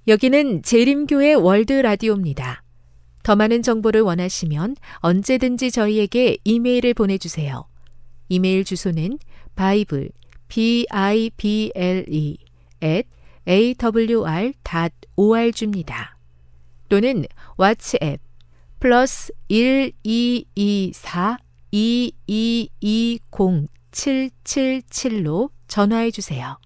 여기는 재림교회 월드 라디오입니다. 더 많은 정보를 원하시면 언제든지 저희에게 이메일을 보내주세요. 이메일 주소는 bible, bible awr.org입니다. 또는 왓츠앱 플러스 1224-2220-777로 전화해 주세요.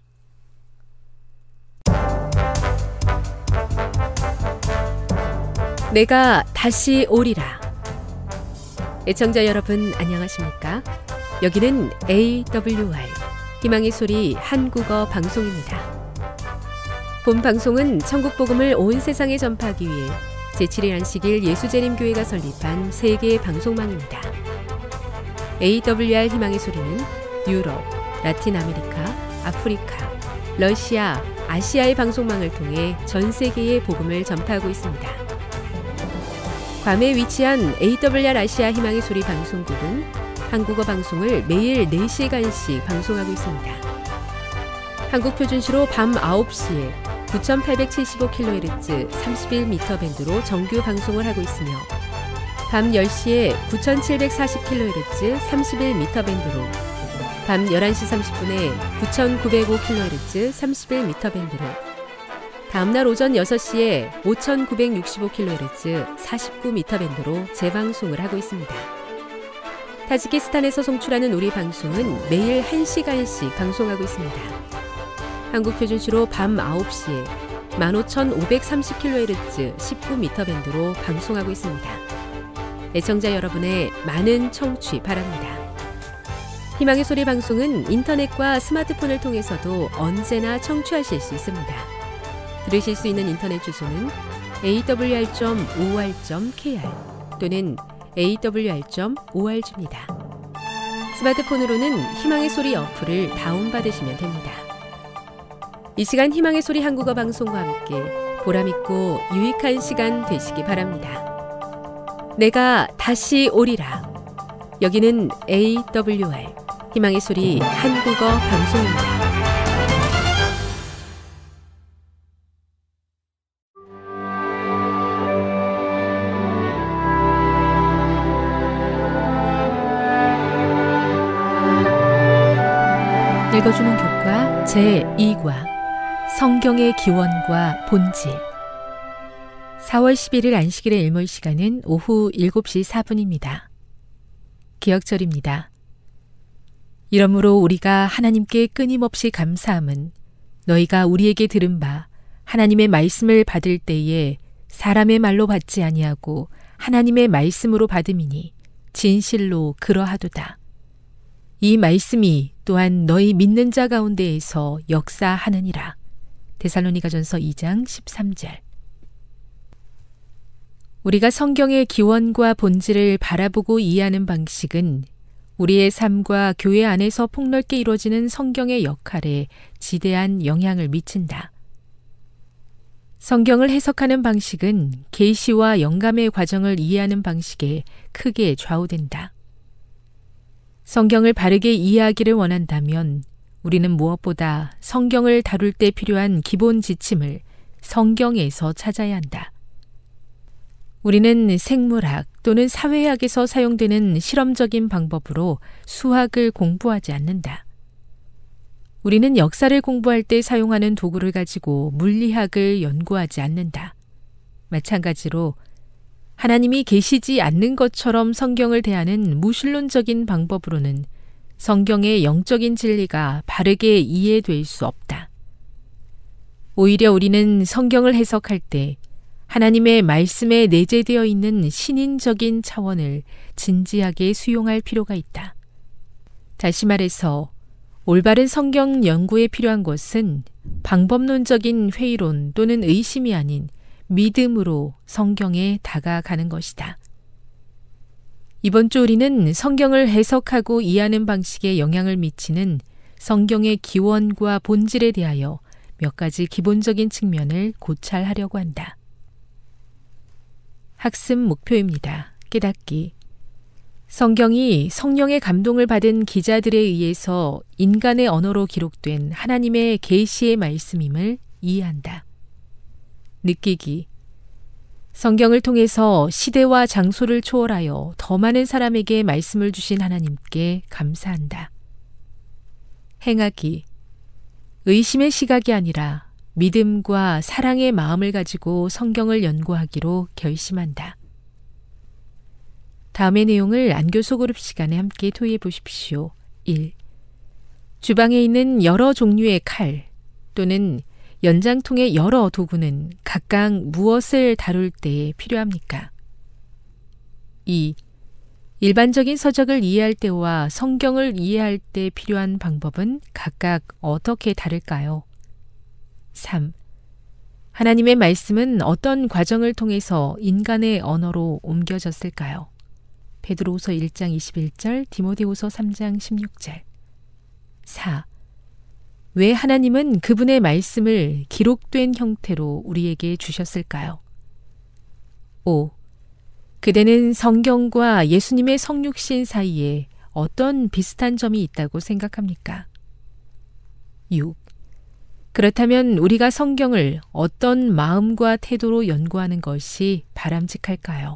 내가 다시 오리라. 애청자 여러분 안녕하십니까? 여기는 AWR 희망의 소리 한국어 방송입니다. 본 방송은 천국복음을 온 세상에 전파하기 위해 제7일 안식일 예수재림교회가 설립한 세계 방송망입니다. AWR 희망의 소리는 유럽, 라틴 아메리카, 아프리카, 러시아, 아시아의 방송망을 통해 전 세계에 복음을 전파하고 있습니다. 괌에 위치한 AWR 아시아 희망의 소리 방송국은 한국어 방송을 매일 4시간씩 방송하고 있습니다. 한국 표준시로 밤 9시에 9875kHz 31m 밴드로 정규 방송을 하고 있으며 밤 10시에 9740kHz 31m 밴드로 밤 11시 30분에 9905kHz 31m 밴드로 다음날 오전 6시에 5965kHz 49m 밴드로 재방송을 하고 있습니다. 타지키스탄에서 송출하는 우리 방송은 매일 1시간씩 방송하고 있습니다. 한국 표준시로 밤 9시에 15,530kHz 19m 밴드로 방송하고 있습니다. 애청자 여러분의 많은 청취 바랍니다. 희망의 소리 방송은 인터넷과 스마트폰을 통해서도 언제나 청취하실 수 있습니다. 들으실 수 있는 인터넷 주소는 awr.or.kr 또는 awr.org입니다. 스마트폰으로는 희망의 소리 어플을 다운받으시면 됩니다. 이 시간 희망의 소리 한국어 방송과 함께 보람있고 유익한 시간 되시기 바랍니다. 내가 다시 오리라. 여기는 AWR 희망의 소리 한국어 방송입니다. 읽어주는 교과 제2과 성경의 기원과 본질 4월 11일 안식일의 일몰 시간은 오후 7시 4분입니다. 기억절입니다. 이러므로 우리가 하나님께 끊임없이 감사함은 너희가 우리에게 들은 바 하나님의 말씀을 받을 때에 사람의 말로 받지 아니하고 하나님의 말씀으로 받음이니 진실로 그러하도다. 이 말씀이 또한 너희 믿는 자 가운데에서 역사하느니라. 데살로니가전서 2장 13절. 우리가 성경의 기원과 본질을 바라보고 이해하는 방식은 우리의 삶과 교회 안에서 폭넓게 이루어지는 성경의 역할에 지대한 영향을 미친다. 성경을 해석하는 방식은 계시와 영감의 과정을 이해하는 방식에 크게 좌우된다. 성경을 바르게 이해하기를 원한다면 우리는 무엇보다 성경을 다룰 때 필요한 기본 지침을 성경에서 찾아야 한다. 우리는 생물학 또는 사회학에서 사용되는 실험적인 방법으로 수학을 공부하지 않는다. 우리는 역사를 공부할 때 사용하는 도구를 가지고 물리학을 연구하지 않는다. 마찬가지로 하나님이 계시지 않는 것처럼 성경을 대하는 무신론적인 방법으로는 성경의 영적인 진리가 바르게 이해될 수 없다. 오히려 우리는 성경을 해석할 때 하나님의 말씀에 내재되어 있는 신인적인 차원을 진지하게 수용할 필요가 있다. 다시 말해서 올바른 성경 연구에 필요한 것은 방법론적인 회의론 또는 의심이 아닌 믿음으로 성경에 다가가는 것이다. 이번 주 우리는 성경을 해석하고 이해하는 방식에 영향을 미치는 성경의 기원과 본질에 대하여 몇 가지 기본적인 측면을 고찰하려고 한다. 학습 목표입니다. 깨닫기. 성경이 성령의 감동을 받은 기자들에 의해서 인간의 언어로 기록된 하나님의 계시의 말씀임을 이해한다. 느끼기. 성경을 통해서 시대와 장소를 초월하여 더 많은 사람에게 말씀을 주신 하나님께 감사한다. 행하기. 의심의 시각이 아니라 믿음과 사랑의 마음을 가지고 성경을 연구하기로 결심한다. 다음의 내용을 안교 소그룹 시간에 함께 토의해 보십시오. 1. 주방에 있는 여러 종류의 칼 또는 연장통의 여러 도구는 각각 무엇을 다룰 때에 필요합니까? 2. 일반적인 서적을 이해할 때와 성경을 이해할 때 필요한 방법은 각각 어떻게 다를까요? 3. 하나님의 말씀은 어떤 과정을 통해서 인간의 언어로 옮겨졌을까요? 베드로후서 1장 21절, 디모데후서 3장 16절. 4. 왜 하나님은 그분의 말씀을 기록된 형태로 우리에게 주셨을까요? 5. 그대는 성경과 예수님의 성육신 사이에 어떤 비슷한 점이 있다고 생각합니까? 6. 그렇다면 우리가 성경을 어떤 마음과 태도로 연구하는 것이 바람직할까요?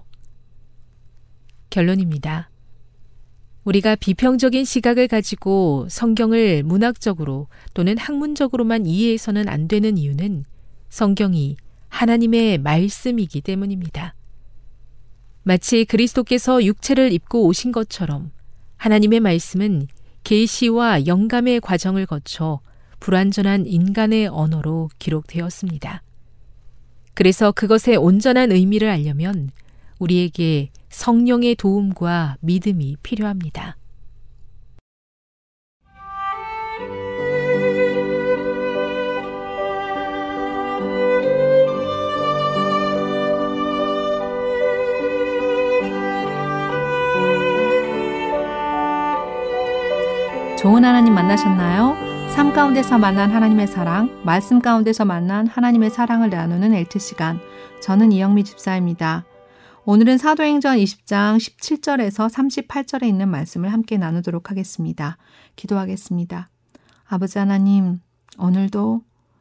결론입니다. 우리가 비평적인 시각을 가지고 성경을 문학적으로 또는 학문적으로만 이해해서는 안 되는 이유는 성경이 하나님의 말씀이기 때문입니다. 마치 그리스도께서 육체를 입고 오신 것처럼 하나님의 말씀은 계시와 영감의 과정을 거쳐 불완전한 인간의 언어로 기록되었습니다. 그래서 그것의 온전한 의미를 알려면 우리에게 성령의 도움과 믿음이 필요합니다. 좋은 하나님 만나셨나요? 삶 가운데서 만난 하나님의 사랑, 말씀 가운데서 만난 하나님의 사랑을 나누는 LT 시간. 저는 이영미 집사입니다. 오늘은 사도행전 20장 17절에서 38절에 있는 말씀을 함께 나누도록 하겠습니다. 기도하겠습니다. 아버지 하나님, 오늘도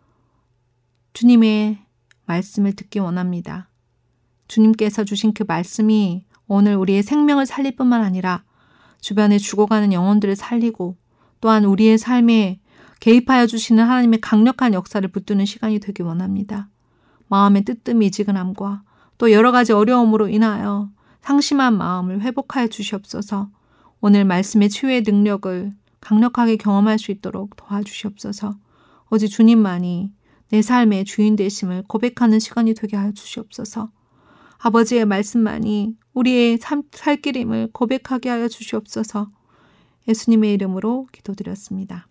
주님의 말씀을 듣기 원합니다. 주님께서 주신 그 말씀이 오늘 우리의 생명을 살릴 뿐만 아니라 주변에 죽어가는 영혼들을 살리고 또한 우리의 삶에 개입하여 주시는 하나님의 강력한 역사를 붙드는 시간이 되기 원합니다. 마음의 뜨뜻미지근함과 또 여러 가지 어려움으로 인하여 상심한 마음을 회복하여 주시옵소서. 오늘 말씀의 치유의 능력을 강력하게 경험할 수 있도록 도와주시옵소서. 오직 주님만이 내 삶의 주인 되심을 고백하는 시간이 되게 하여 주시옵소서. 아버지의 말씀만이 우리의 살 길임을 고백하게 하여 주시옵소서. 예수님의 이름으로 기도드렸습니다.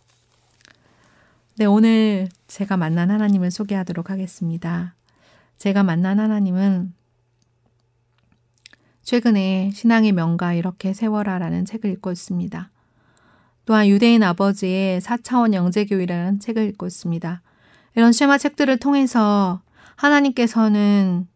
네, 오늘 제가 만난 하나님을 소개하도록 하겠습니다. 제가 만난 하나님은 최근에 신앙의 명가 이렇게 세워라라는 책을 읽고 있습니다. 또한 유대인 아버지의 4차원 영재교회라는 책을 읽고 있습니다. 이런 쉐마 책들을 통해서 하나님께서는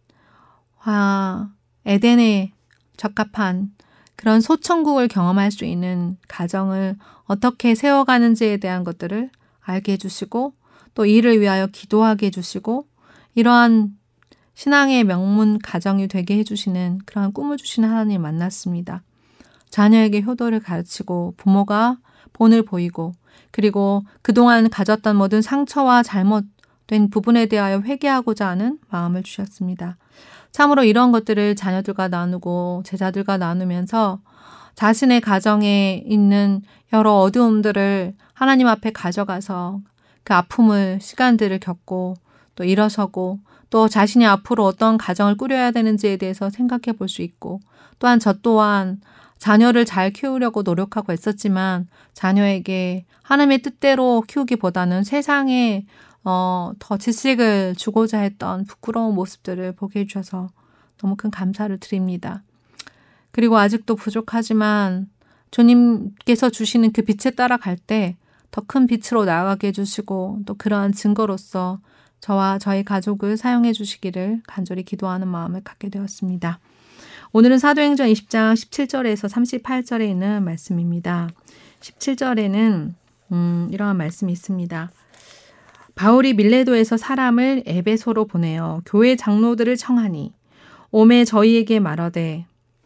에덴에 적합한 그런 소천국을 경험할 수 있는 가정을 어떻게 세워가는지에 대한 것들을 알게 해주시고 또 이를 위하여 기도하게 해주시고 이러한 신앙의 명문 가정이 되게 해주시는 그러한 꿈을 주시는 하나님을 만났습니다. 자녀에게 효도를 가르치고 부모가 본을 보이고 그리고 그동안 가졌던 모든 상처와 잘못된 부분에 대하여 회개하고자 하는 마음을 주셨습니다. 참으로 이런 것들을 자녀들과 나누고 제자들과 나누면서 자신의 가정에 있는 여러 어두움들을 하나님 앞에 가져가서 그 아픔을 시간들을 겪고 또 일어서고 또 자신이 앞으로 어떤 가정을 꾸려야 되는지에 대해서 생각해 볼 수 있고 또한 저 또한 자녀를 잘 키우려고 노력하고 애썼지만 자녀에게 하나님의 뜻대로 키우기보다는 세상에 더 지식을 주고자 했던 부끄러운 모습들을 보게 해주셔서 너무 큰 감사를 드립니다. 그리고 아직도 부족하지만 주님께서 주시는 그 빛에 따라갈 때 더 큰 빛으로 나아가게 해주시고 또 그러한 증거로서 저와 저희 가족을 사용해 주시기를 간절히 기도하는 마음을 갖게 되었습니다. 오늘은 사도행전 20장 17절에서 38절에 있는 말씀입니다. 17절에는 이러한 말씀이 있습니다. 바울이 밀레도에서 사람을 에베소로 보내어 교회 장로들을 청하니 오매 저희에게 말하되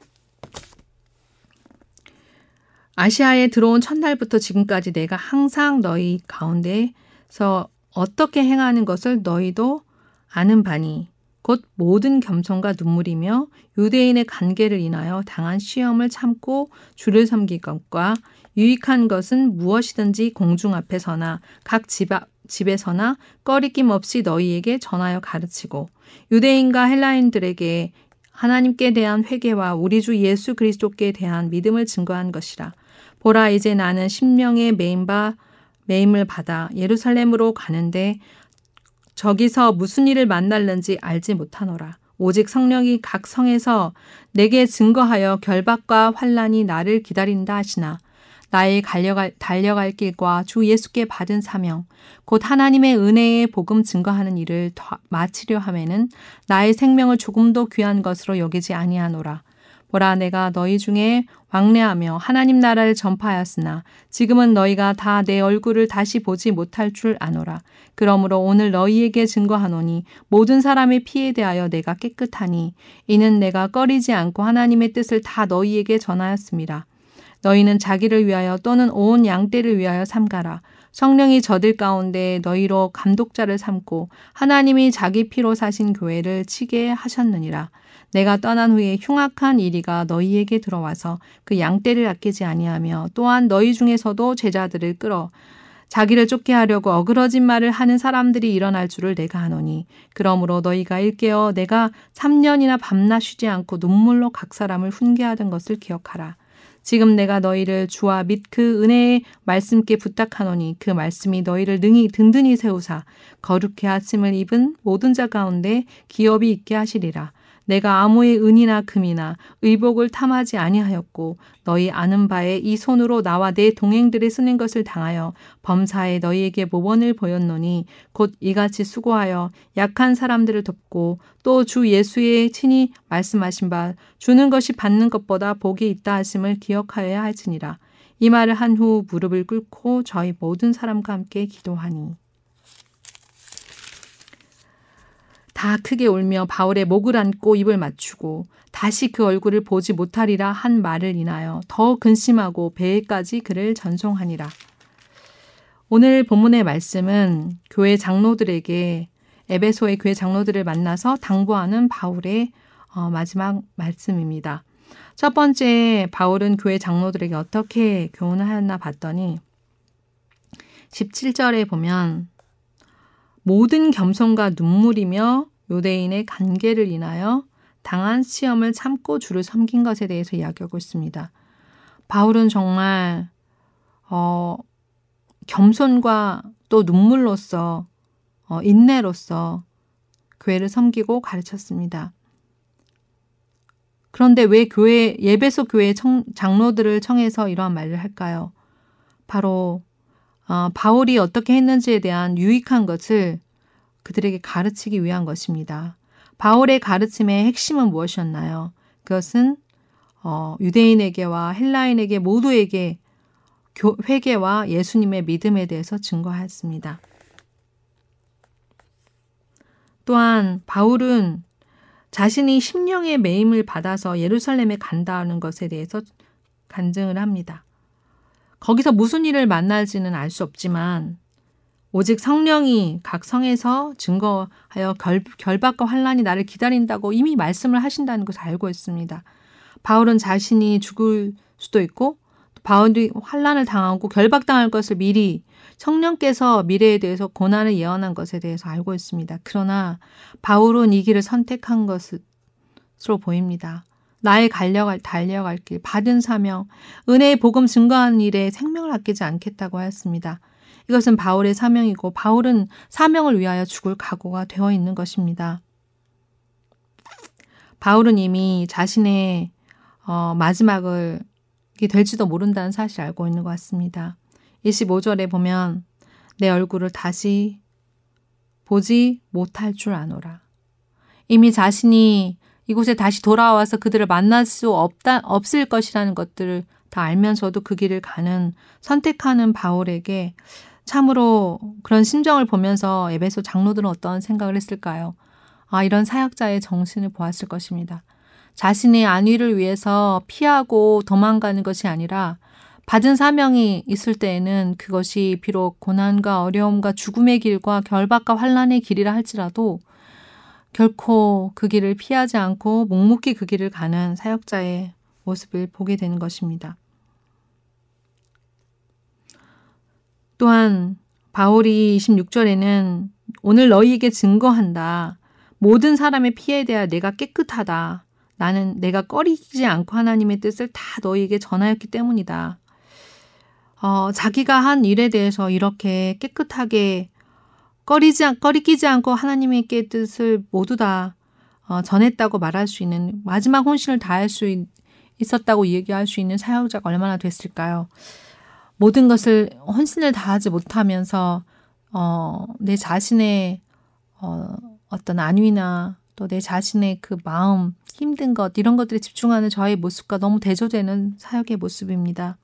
아시아에 들어온 첫날부터 지금까지 내가 항상 너희 가운데서 어떻게 행하는 것을 너희도 아는 바니 곧 모든 겸손과 눈물이며 유대인의 관계를 인하여 당한 시험을 참고 주를 섬길 것과 유익한 것은 무엇이든지 공중 앞에서나 각 집에서나 꺼리낌 없이 너희에게 전하여 가르치고 유대인과 헬라인들에게 하나님께 대한 회개와 우리 주 예수 그리스도께 대한 믿음을 증거한 것이라. 보라 이제 나는 심령의 매임을 받아 예루살렘으로 가는데 저기서 무슨 일을 만날는지 알지 못하노라. 오직 성령이 각 성에서 내게 증거하여 결박과 환난이 나를 기다린다 하시나 나의 달려갈 길과 주 예수께 받은 사명 곧 하나님의 은혜의 복음 증거하는 일을 마치려 하면은 나의 생명을 조금도 귀한 것으로 여기지 아니하노라. 보라 내가 너희 중에 왕래하며 하나님 나라를 전파하였으나 지금은 너희가 다 내 얼굴을 다시 보지 못할 줄 아노라. 그러므로 오늘 너희에게 증거하노니 모든 사람의 피에 대하여 내가 깨끗하니 이는 내가 꺼리지 않고 하나님의 뜻을 다 너희에게 전하였음이라. 너희는 자기를 위하여 또는 온 양떼를 위하여 삼가라. 성령이 저들 가운데 너희로 감독자를 삼고 하나님이 자기 피로 사신 교회를 치게 하셨느니라. 내가 떠난 후에 흉악한 이리가 너희에게 들어와서 그 양떼를 아끼지 아니하며 또한 너희 중에서도 제자들을 끌어 자기를 쫓게 하려고 어그러진 말을 하는 사람들이 일어날 줄을 내가 아노니 그러므로 너희가 일깨어 내가 3년이나 밤낮 쉬지 않고 눈물로 각 사람을 훈계하던 것을 기억하라. 지금 내가 너희를 주와 및 그 은혜의 말씀께 부탁하노니 그 말씀이 너희를 능히 든든히 세우사 거룩해 하심을 입은 모든 자 가운데 기업이 있게 하시리라. 내가 아무의 은이나 금이나 의복을 탐하지 아니하였고 너희 아는 바에 이 손으로 나와 내 동행들이 쓰는 것을 당하여 범사에 너희에게 모범을 보였노니 곧 이같이 수고하여 약한 사람들을 돕고 또 주 예수의 친히 말씀하신 바 주는 것이 받는 것보다 복이 있다 하심을 기억하여야 할지니라. 이 말을 한 후 무릎을 꿇고 저희 모든 사람과 함께 기도하니 다 크게 울며 바울의 목을 안고 입을 맞추고 다시 그 얼굴을 보지 못하리라 한 말을 인하여 더 근심하고 배에까지 그를 전송하니라. 오늘 본문의 말씀은 교회 장로들에게 에베소의 교회 장로들을 만나서 당부하는 바울의 마지막 말씀입니다. 첫 번째 바울은 교회 장로들에게 어떻게 교훈을 하였나 봤더니 17절에 보면 모든 겸손과 눈물이며 유대인의 관계를 인하여 당한 시험을 참고 주를 섬긴 것에 대해서 이야기하고 있습니다. 바울은 정말 겸손과 또 눈물로써 인내로써 교회를 섬기고 가르쳤습니다. 그런데 왜 에베소 교회 장로들을 청해서 이러한 말을 할까요? 바로 바울이 어떻게 했는지에 대한 유익한 것을 그들에게 가르치기 위한 것입니다. 바울의 가르침의 핵심은 무엇이었나요? 그것은 유대인에게와 헬라인에게 모두에게 회개와 예수님의 믿음에 대해서 증거하였습니다. 또한 바울은 자신이 심령의 매임을 받아서 예루살렘에 간다는 것에 대해서 간증을 합니다. 거기서 무슨 일을 만날지는 알 수 없지만 오직 성령이 각 성에서 증거하여 결박과 환난이 나를 기다린다고 이미 말씀을 하신다는 것을 알고 있습니다. 바울은 자신이 죽을 수도 있고 바울이 환난을 당하고 결박당할 것을 미리 성령께서 미래에 대해서 고난을 예언한 것에 대해서 알고 있습니다. 그러나 바울은 이 길을 선택한 것으로 보입니다. 나의 달려갈 길, 받은 사명, 은혜의 복음 증거하는 일에 생명을 아끼지 않겠다고 하였습니다. 이것은 바울의 사명이고 바울은 사명을 위하여 죽을 각오가 되어 있는 것입니다. 바울은 이미 자신의 마지막을 될지도 모른다는 사실을 알고 있는 것 같습니다. 25절에 보면 내 얼굴을 다시 보지 못할 줄 아노라. 이미 자신이 이곳에 다시 돌아와서 그들을 만날 수 없을 것이라는 것들을 다 알면서도 그 길을 선택하는 바울에게 참으로 그런 심정을 보면서 에베소 장로들은 어떤 생각을 했을까요? 이런 사역자의 정신을 보았을 것입니다. 자신의 안위를 위해서 피하고 도망가는 것이 아니라 받은 사명이 있을 때에는 그것이 비록 고난과 어려움과 죽음의 길과 결박과 환난의 길이라 할지라도 결코 그 길을 피하지 않고 묵묵히 그 길을 가는 사역자의 모습을 보게 되는 것입니다. 또한 바울이 26절에는 오늘 너희에게 증거한다. 모든 사람의 피에 대하여 내가 깨끗하다. 나는 내가 꺼리지 않고 하나님의 뜻을 다 너희에게 전하였기 때문이다. 자기가 한 일에 대해서 이렇게 깨끗하게 꺼리끼지 않고 하나님의 뜻을 모두 다 전했다고 말할 수 있는, 마지막 혼신을 다할 수 있었다고 얘기할 수 있는 사역자가 얼마나 됐을까요? 모든 것을 혼신을 다하지 못하면서 내 자신의 어떤 안위나 또 내 자신의 그 마음, 힘든 것, 이런 것들에 집중하는 저의 모습과 너무 대조되는 사역의 모습입니다.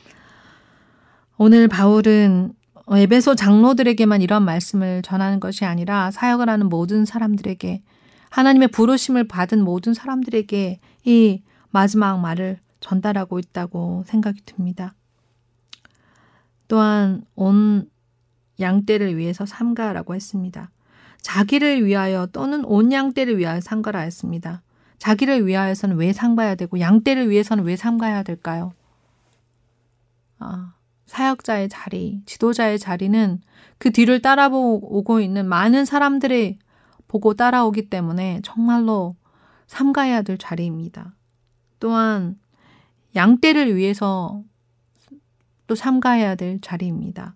오늘 바울은 에베소 장로들에게만 이런 말씀을 전하는 것이 아니라 사역을 하는 모든 사람들에게, 하나님의 부르심을 받은 모든 사람들에게 이 마지막 말을 전달하고 있다고 생각이 듭니다. 또한 온 양떼를 위해서 삼가라고 했습니다. 자기를 위하여 또는 온 양떼를 위하여 삼가라 했습니다. 자기를 위하여서는 왜 삼가야 되고 양떼를 위해서는 왜 삼가야 될까요? 사역자의 자리, 지도자의 자리는 그 뒤를 따라오고 있는 많은 사람들이 보고 따라오기 때문에 정말로 삼가야 될 자리입니다. 또한 양떼를 위해서 또 삼가야 될 자리입니다.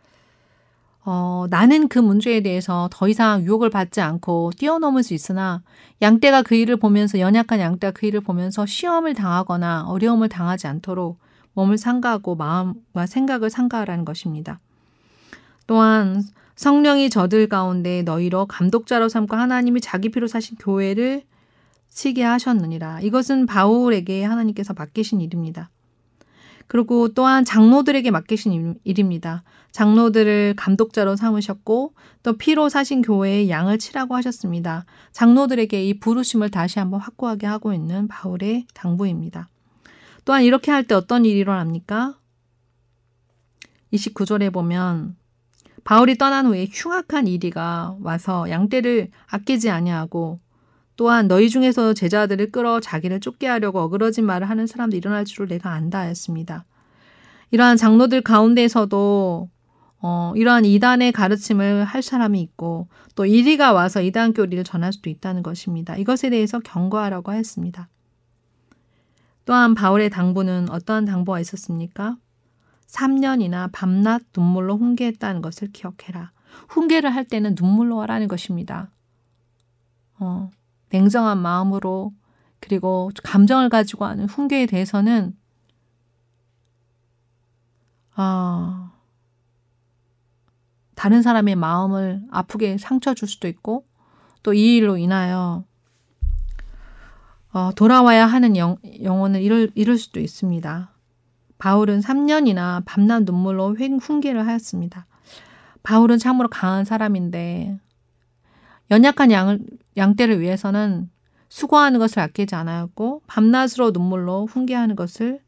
나는 그 문제에 대해서 더 이상 유혹을 받지 않고 뛰어넘을 수 있으나 양떼가 그 일을 보면서, 연약한 양떼가 그 일을 보면서 시험을 당하거나 어려움을 당하지 않도록 몸을 삼가하고 마음과 생각을 삼가하라는 것입니다. 또한 성령이 저들 가운데 너희로 감독자로 삼고 하나님이 자기 피로 사신 교회를 치게 하셨느니라. 이것은 바울에게 하나님께서 맡기신 일입니다. 그리고 또한 장로들에게 맡기신 일입니다. 장로들을 감독자로 삼으셨고 또 피로 사신 교회의 양을 치라고 하셨습니다. 장로들에게 이 부르심을 다시 한번 확고하게 하고 있는 바울의 당부입니다. 또한 이렇게 할 때 어떤 일이 일어납니까? 29절에 보면 바울이 떠난 후에 흉악한 이리가 와서 양떼를 아끼지 아니하고 또한 너희 중에서 제자들을 끌어 자기를 쫓게 하려고 어그러진 말을 하는 사람도 일어날 줄을 내가 안다 했습니다. 이러한 장로들 가운데서도 이러한 이단의 가르침을 할 사람이 있고 또 이리가 와서 이단 교리를 전할 수도 있다는 것입니다. 이것에 대해서 경고하라고 했습니다. 또한 바울의 당부는 어떠한 당부가 있었습니까? 3년이나 밤낮 눈물로 훈계했다는 것을 기억해라. 훈계를 할 때는 눈물로 하라는 것입니다. 냉정한 마음으로 그리고 감정을 가지고 하는 훈계에 대해서는 다른 사람의 마음을 아프게 상처 줄 수도 있고 또 이 일로 인하여 돌아와야 하는 영혼을 잃을 수도 있습니다. 바울은 3년이나 밤낮 눈물로 훈계를 하였습니다. 바울은 참으로 강한 사람인데 연약한 양떼를 위해서는 수고하는 것을 아끼지 않았고 밤낮으로 눈물로 훈계하는 것을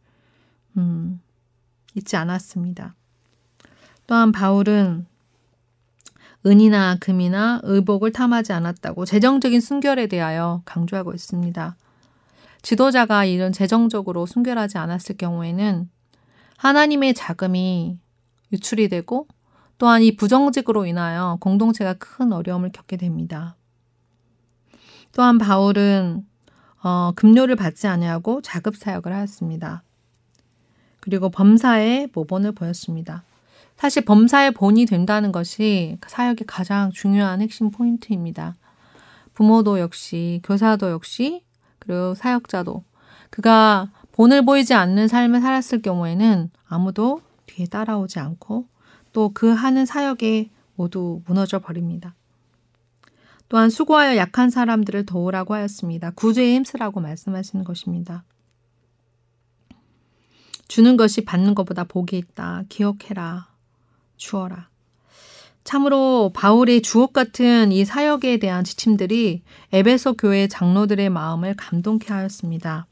잊지 않았습니다. 또한 바울은 은이나 금이나 의복을 탐하지 않았다고 재정적인 순결에 대하여 강조하고 있습니다. 지도자가 이런 재정적으로 순결하지 않았을 경우에는 하나님의 자금이 유출이 되고 또한 이 부정직으로 인하여 공동체가 큰 어려움을 겪게 됩니다. 또한 바울은 급료를 받지 아니하고 자급사역을 하였습니다. 그리고 범사에 모본을 보였습니다. 사실 범사의 본이 된다는 것이 사역의 가장 중요한 핵심 포인트입니다. 부모도 역시, 교사도 역시, 그리고 사역자도 그가 본을 보이지 않는 삶을 살았을 경우에는 아무도 뒤에 따라오지 않고 또 그 하는 사역에 모두 무너져 버립니다. 또한 수고하여 약한 사람들을 도우라고 하였습니다. 구제에 힘쓰라고 말씀하시는 것입니다. 주는 것이 받는 것보다 복이 있다. 기억해라. 주어라. 참으로 바울의 주옥 같은 이 사역에 대한 지침들이 에베소 교회 장로들의 마음을 감동케 하였습니다.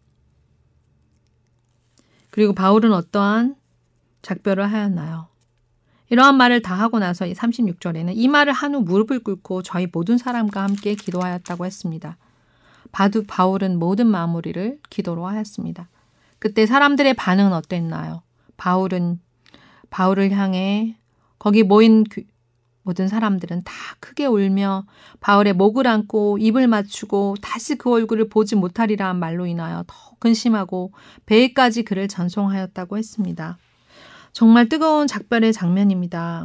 그리고 바울은 어떠한 작별을 하였나요? 이러한 말을 다 하고 나서 이 36절에는 이 말을 한 후 무릎을 꿇고 저희 모든 사람과 함께 기도하였다고 했습니다. 바둑 바울은 모든 마무리를 기도로 하였습니다. 그때 사람들의 반응은 어땠나요? 바울을 향해 거기 모인 모든 사람들은 다 크게 울며 바울의 목을 안고 입을 맞추고 다시 그 얼굴을 보지 못하리라 한 말로 인하여 더 근심하고 배에까지 그를 전송하였다고 했습니다. 정말 뜨거운 작별의 장면입니다.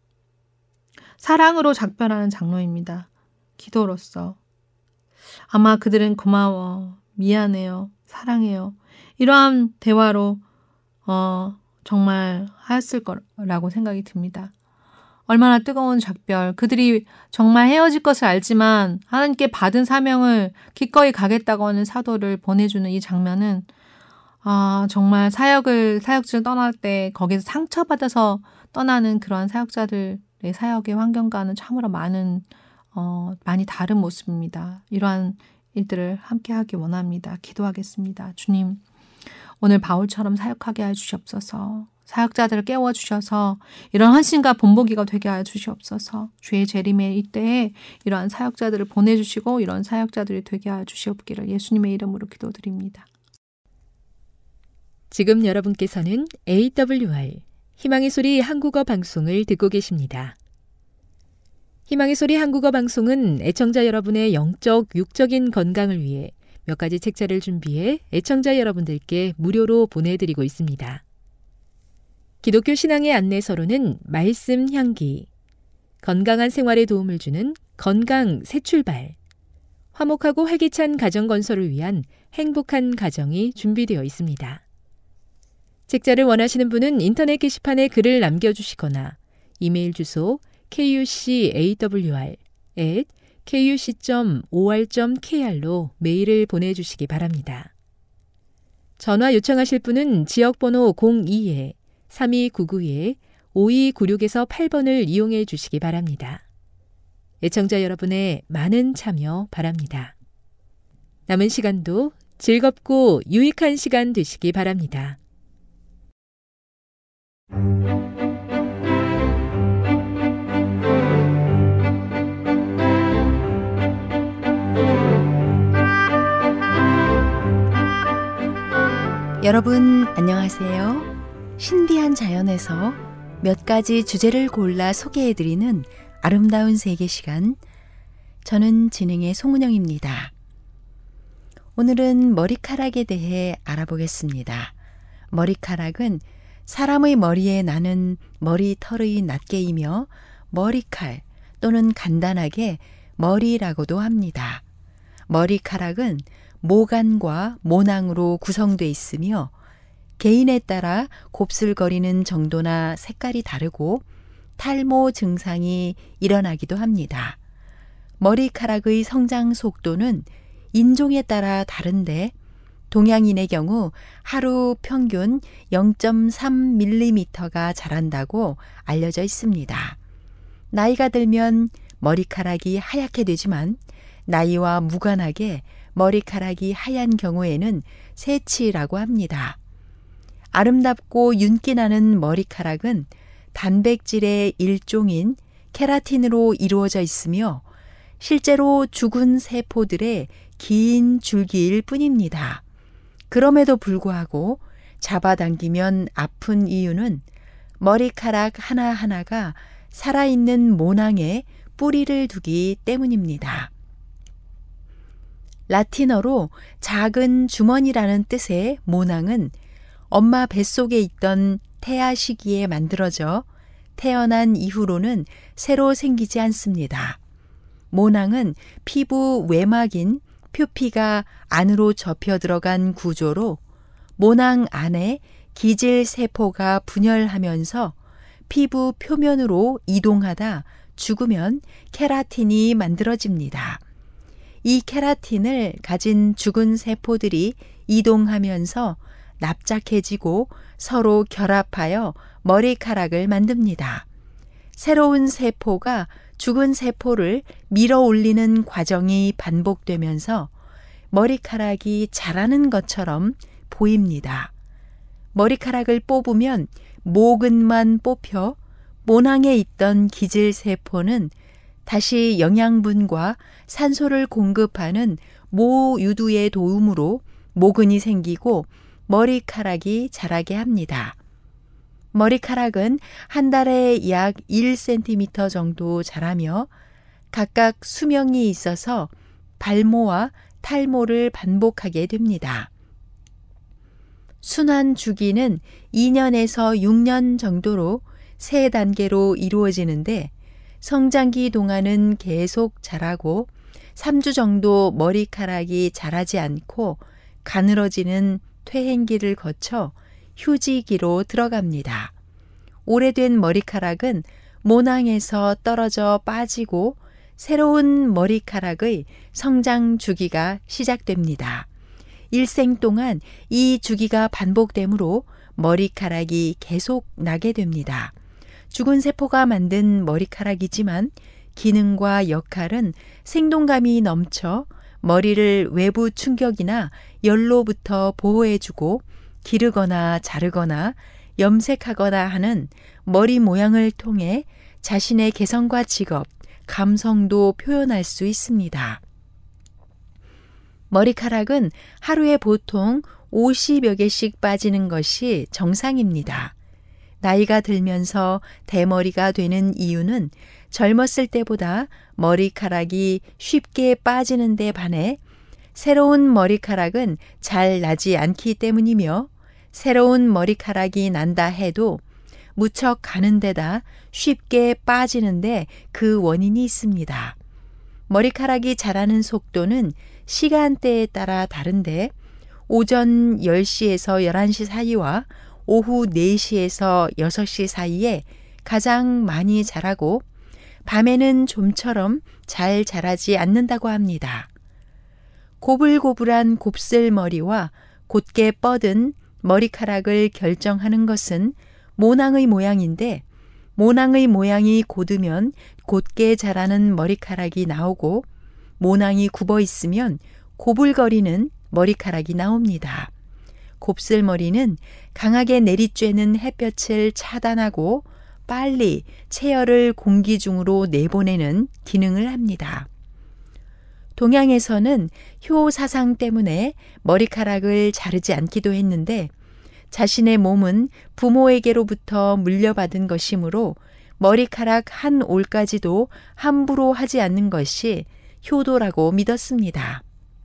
사랑으로 작별하는 장로입니다. 기도로서. 아마 그들은 고마워, 미안해요, 사랑해요. 이러한 대화로 정말 하였을 거라고 생각이 듭니다. 얼마나 뜨거운 작별. 그들이 정말 헤어질 것을 알지만 하나님께 받은 사명을 기꺼이 가겠다고 하는 사도를 보내주는 이 장면은 정말 사역을 떠날 때 거기서 상처받아서 떠나는 그런 사역자들의 사역의 환경과는 참으로 많이 다른 모습입니다. 이러한 일들을 함께 하기 원합니다. 기도하겠습니다. 주님, 오늘 바울처럼 사역하게 하여 주시옵소서. 사역자들을 깨워주셔서 이런 헌신과 본보기가 되게 하여 주시옵소서. 주의 재림의 이때에 이러한 사역자들을 보내주시고 이런 사역자들이 되게 하여 주시옵기를 예수님의 이름으로 기도드립니다. 지금 여러분께서는 AWR 희망의 소리 한국어 방송을 듣고 계십니다. 희망의 소리 한국어 방송은 애청자 여러분의 영적, 육적인 건강을 위해 몇 가지 책자를 준비해 애청자 여러분들께 무료로 보내드리고 있습니다. 기독교 신앙의 안내서로는 말씀 향기, 건강한 생활에 도움을 주는 건강 새 출발, 화목하고 활기찬 가정 건설을 위한 행복한 가정이 준비되어 있습니다. 책자를 원하시는 분은 인터넷 게시판에 글을 남겨주시거나 이메일 주소 kucawr@kuc.or.kr로 메일을 보내주시기 바랍니다. 전화 요청하실 분은 지역번호 02-3299-5296에서 8번을 이용해 주시기 바랍니다. 애청자 여러분의 많은 참여 바랍니다. 남은 시간도 즐겁고 유익한 시간 되시기 바랍니다. 여러분 안녕하세요. 신비한 자연에서 몇 가지 주제를 골라 소개해드리는 아름다운 세계 시간. 저는 진행의 송은영입니다. 오늘은 머리카락에 대해 알아보겠습니다. 머리카락은 사람의 머리에 나는 머리털의 낱개이며 머리칼 또는 간단하게 머리라고도 합니다. 머리카락은 모간과 모낭으로 구성되어 있으며 개인에 따라 곱슬거리는 정도나 색깔이 다르고 탈모 증상이 일어나기도 합니다. 머리카락의 성장 속도는 인종에 따라 다른데 동양인의 경우 하루 평균 0.3mm가 자란다고 알려져 있습니다. 나이가 들면 머리카락이 하얗게 되지만 나이와 무관하게 머리카락이 하얀 경우에는 새치라고 합니다. 아름답고 윤기 나는 머리카락은 단백질의 일종인 케라틴으로 이루어져 있으며 실제로 죽은 세포들의 긴 줄기일 뿐입니다. 그럼에도 불구하고 잡아당기면 아픈 이유는 머리카락 하나하나가 살아있는 모낭에 뿌리를 두기 때문입니다. 라틴어로 작은 주머니라는 뜻의 모낭은 엄마 뱃속에 있던 태아 시기에 만들어져 태어난 이후로는 새로 생기지 않습니다. 모낭은 피부 외막인 표피가 안으로 접혀 들어간 구조로 모낭 안에 기질 세포가 분열하면서 피부 표면으로 이동하다 죽으면 케라틴이 만들어집니다. 이 케라틴을 가진 죽은 세포들이 이동하면서 납작해지고 서로 결합하여 머리카락을 만듭니다. 새로운 세포가 죽은 세포를 밀어 올리는 과정이 반복되면서 머리카락이 자라는 것처럼 보입니다. 머리카락을 뽑으면 모근만 뽑혀 모낭에 있던 기질세포는 다시 영양분과 산소를 공급하는 모유두의 도움으로 모근이 생기고 머리카락이 자라게 합니다. 머리카락은 한 달에 약 1cm 정도 자라며 각각 수명이 있어서 발모와 탈모를 반복하게 됩니다. 순환 주기는 2년에서 6년 정도로 3단계로 이루어지는데 성장기 동안은 계속 자라고 3주 정도 머리카락이 자라지 않고 가늘어지는 퇴행기를 거쳐 휴지기로 들어갑니다. 오래된 머리카락은 모낭에서 떨어져 빠지고 새로운 머리카락의 성장 주기가 시작됩니다. 일생 동안 이 주기가 반복되므로 머리카락이 계속 나게 됩니다. 죽은 세포가 만든 머리카락이지만 기능과 역할은 생동감이 넘쳐 머리를 외부 충격이나 열로부터 보호해주고 기르거나 자르거나 염색하거나 하는 머리 모양을 통해 자신의 개성과 직업, 감성도 표현할 수 있습니다. 머리카락은 하루에 보통 50여 개씩 빠지는 것이 정상입니다. 나이가 들면서 대머리가 되는 이유는 젊었을 때보다 머리카락이 쉽게 빠지는 데 반해 새로운 머리카락은 잘 나지 않기 때문이며 새로운 머리카락이 난다 해도 무척 가는 데다 쉽게 빠지는데 그 원인이 있습니다. 머리카락이 자라는 속도는 시간대에 따라 다른데 오전 10시에서 11시 사이와 오후 4시에서 6시 사이에 가장 많이 자라고 밤에는 좀처럼 잘 자라지 않는다고 합니다. 고불고불한 곱슬머리와 곧게 뻗은 머리카락을 결정하는 것은 모낭의 모양인데 모낭의 모양이 곧으면 곧게 자라는 머리카락이 나오고 모낭이 굽어 있으면 고불거리는 머리카락이 나옵니다. 곱슬머리는 강하게 내리쬐는 햇볕을 차단하고 빨리 체열을 공기 중으로 내보내는 기능을 합니다. 동양에서는 효 사상 때문에 머리카락을 자르지 않기도 했는데 자신의 몸은 부모에게로부터 물려받은 것이므로 머리카락 한 올까지도 함부로 하지 않는 것이 효도라고 믿었습니다.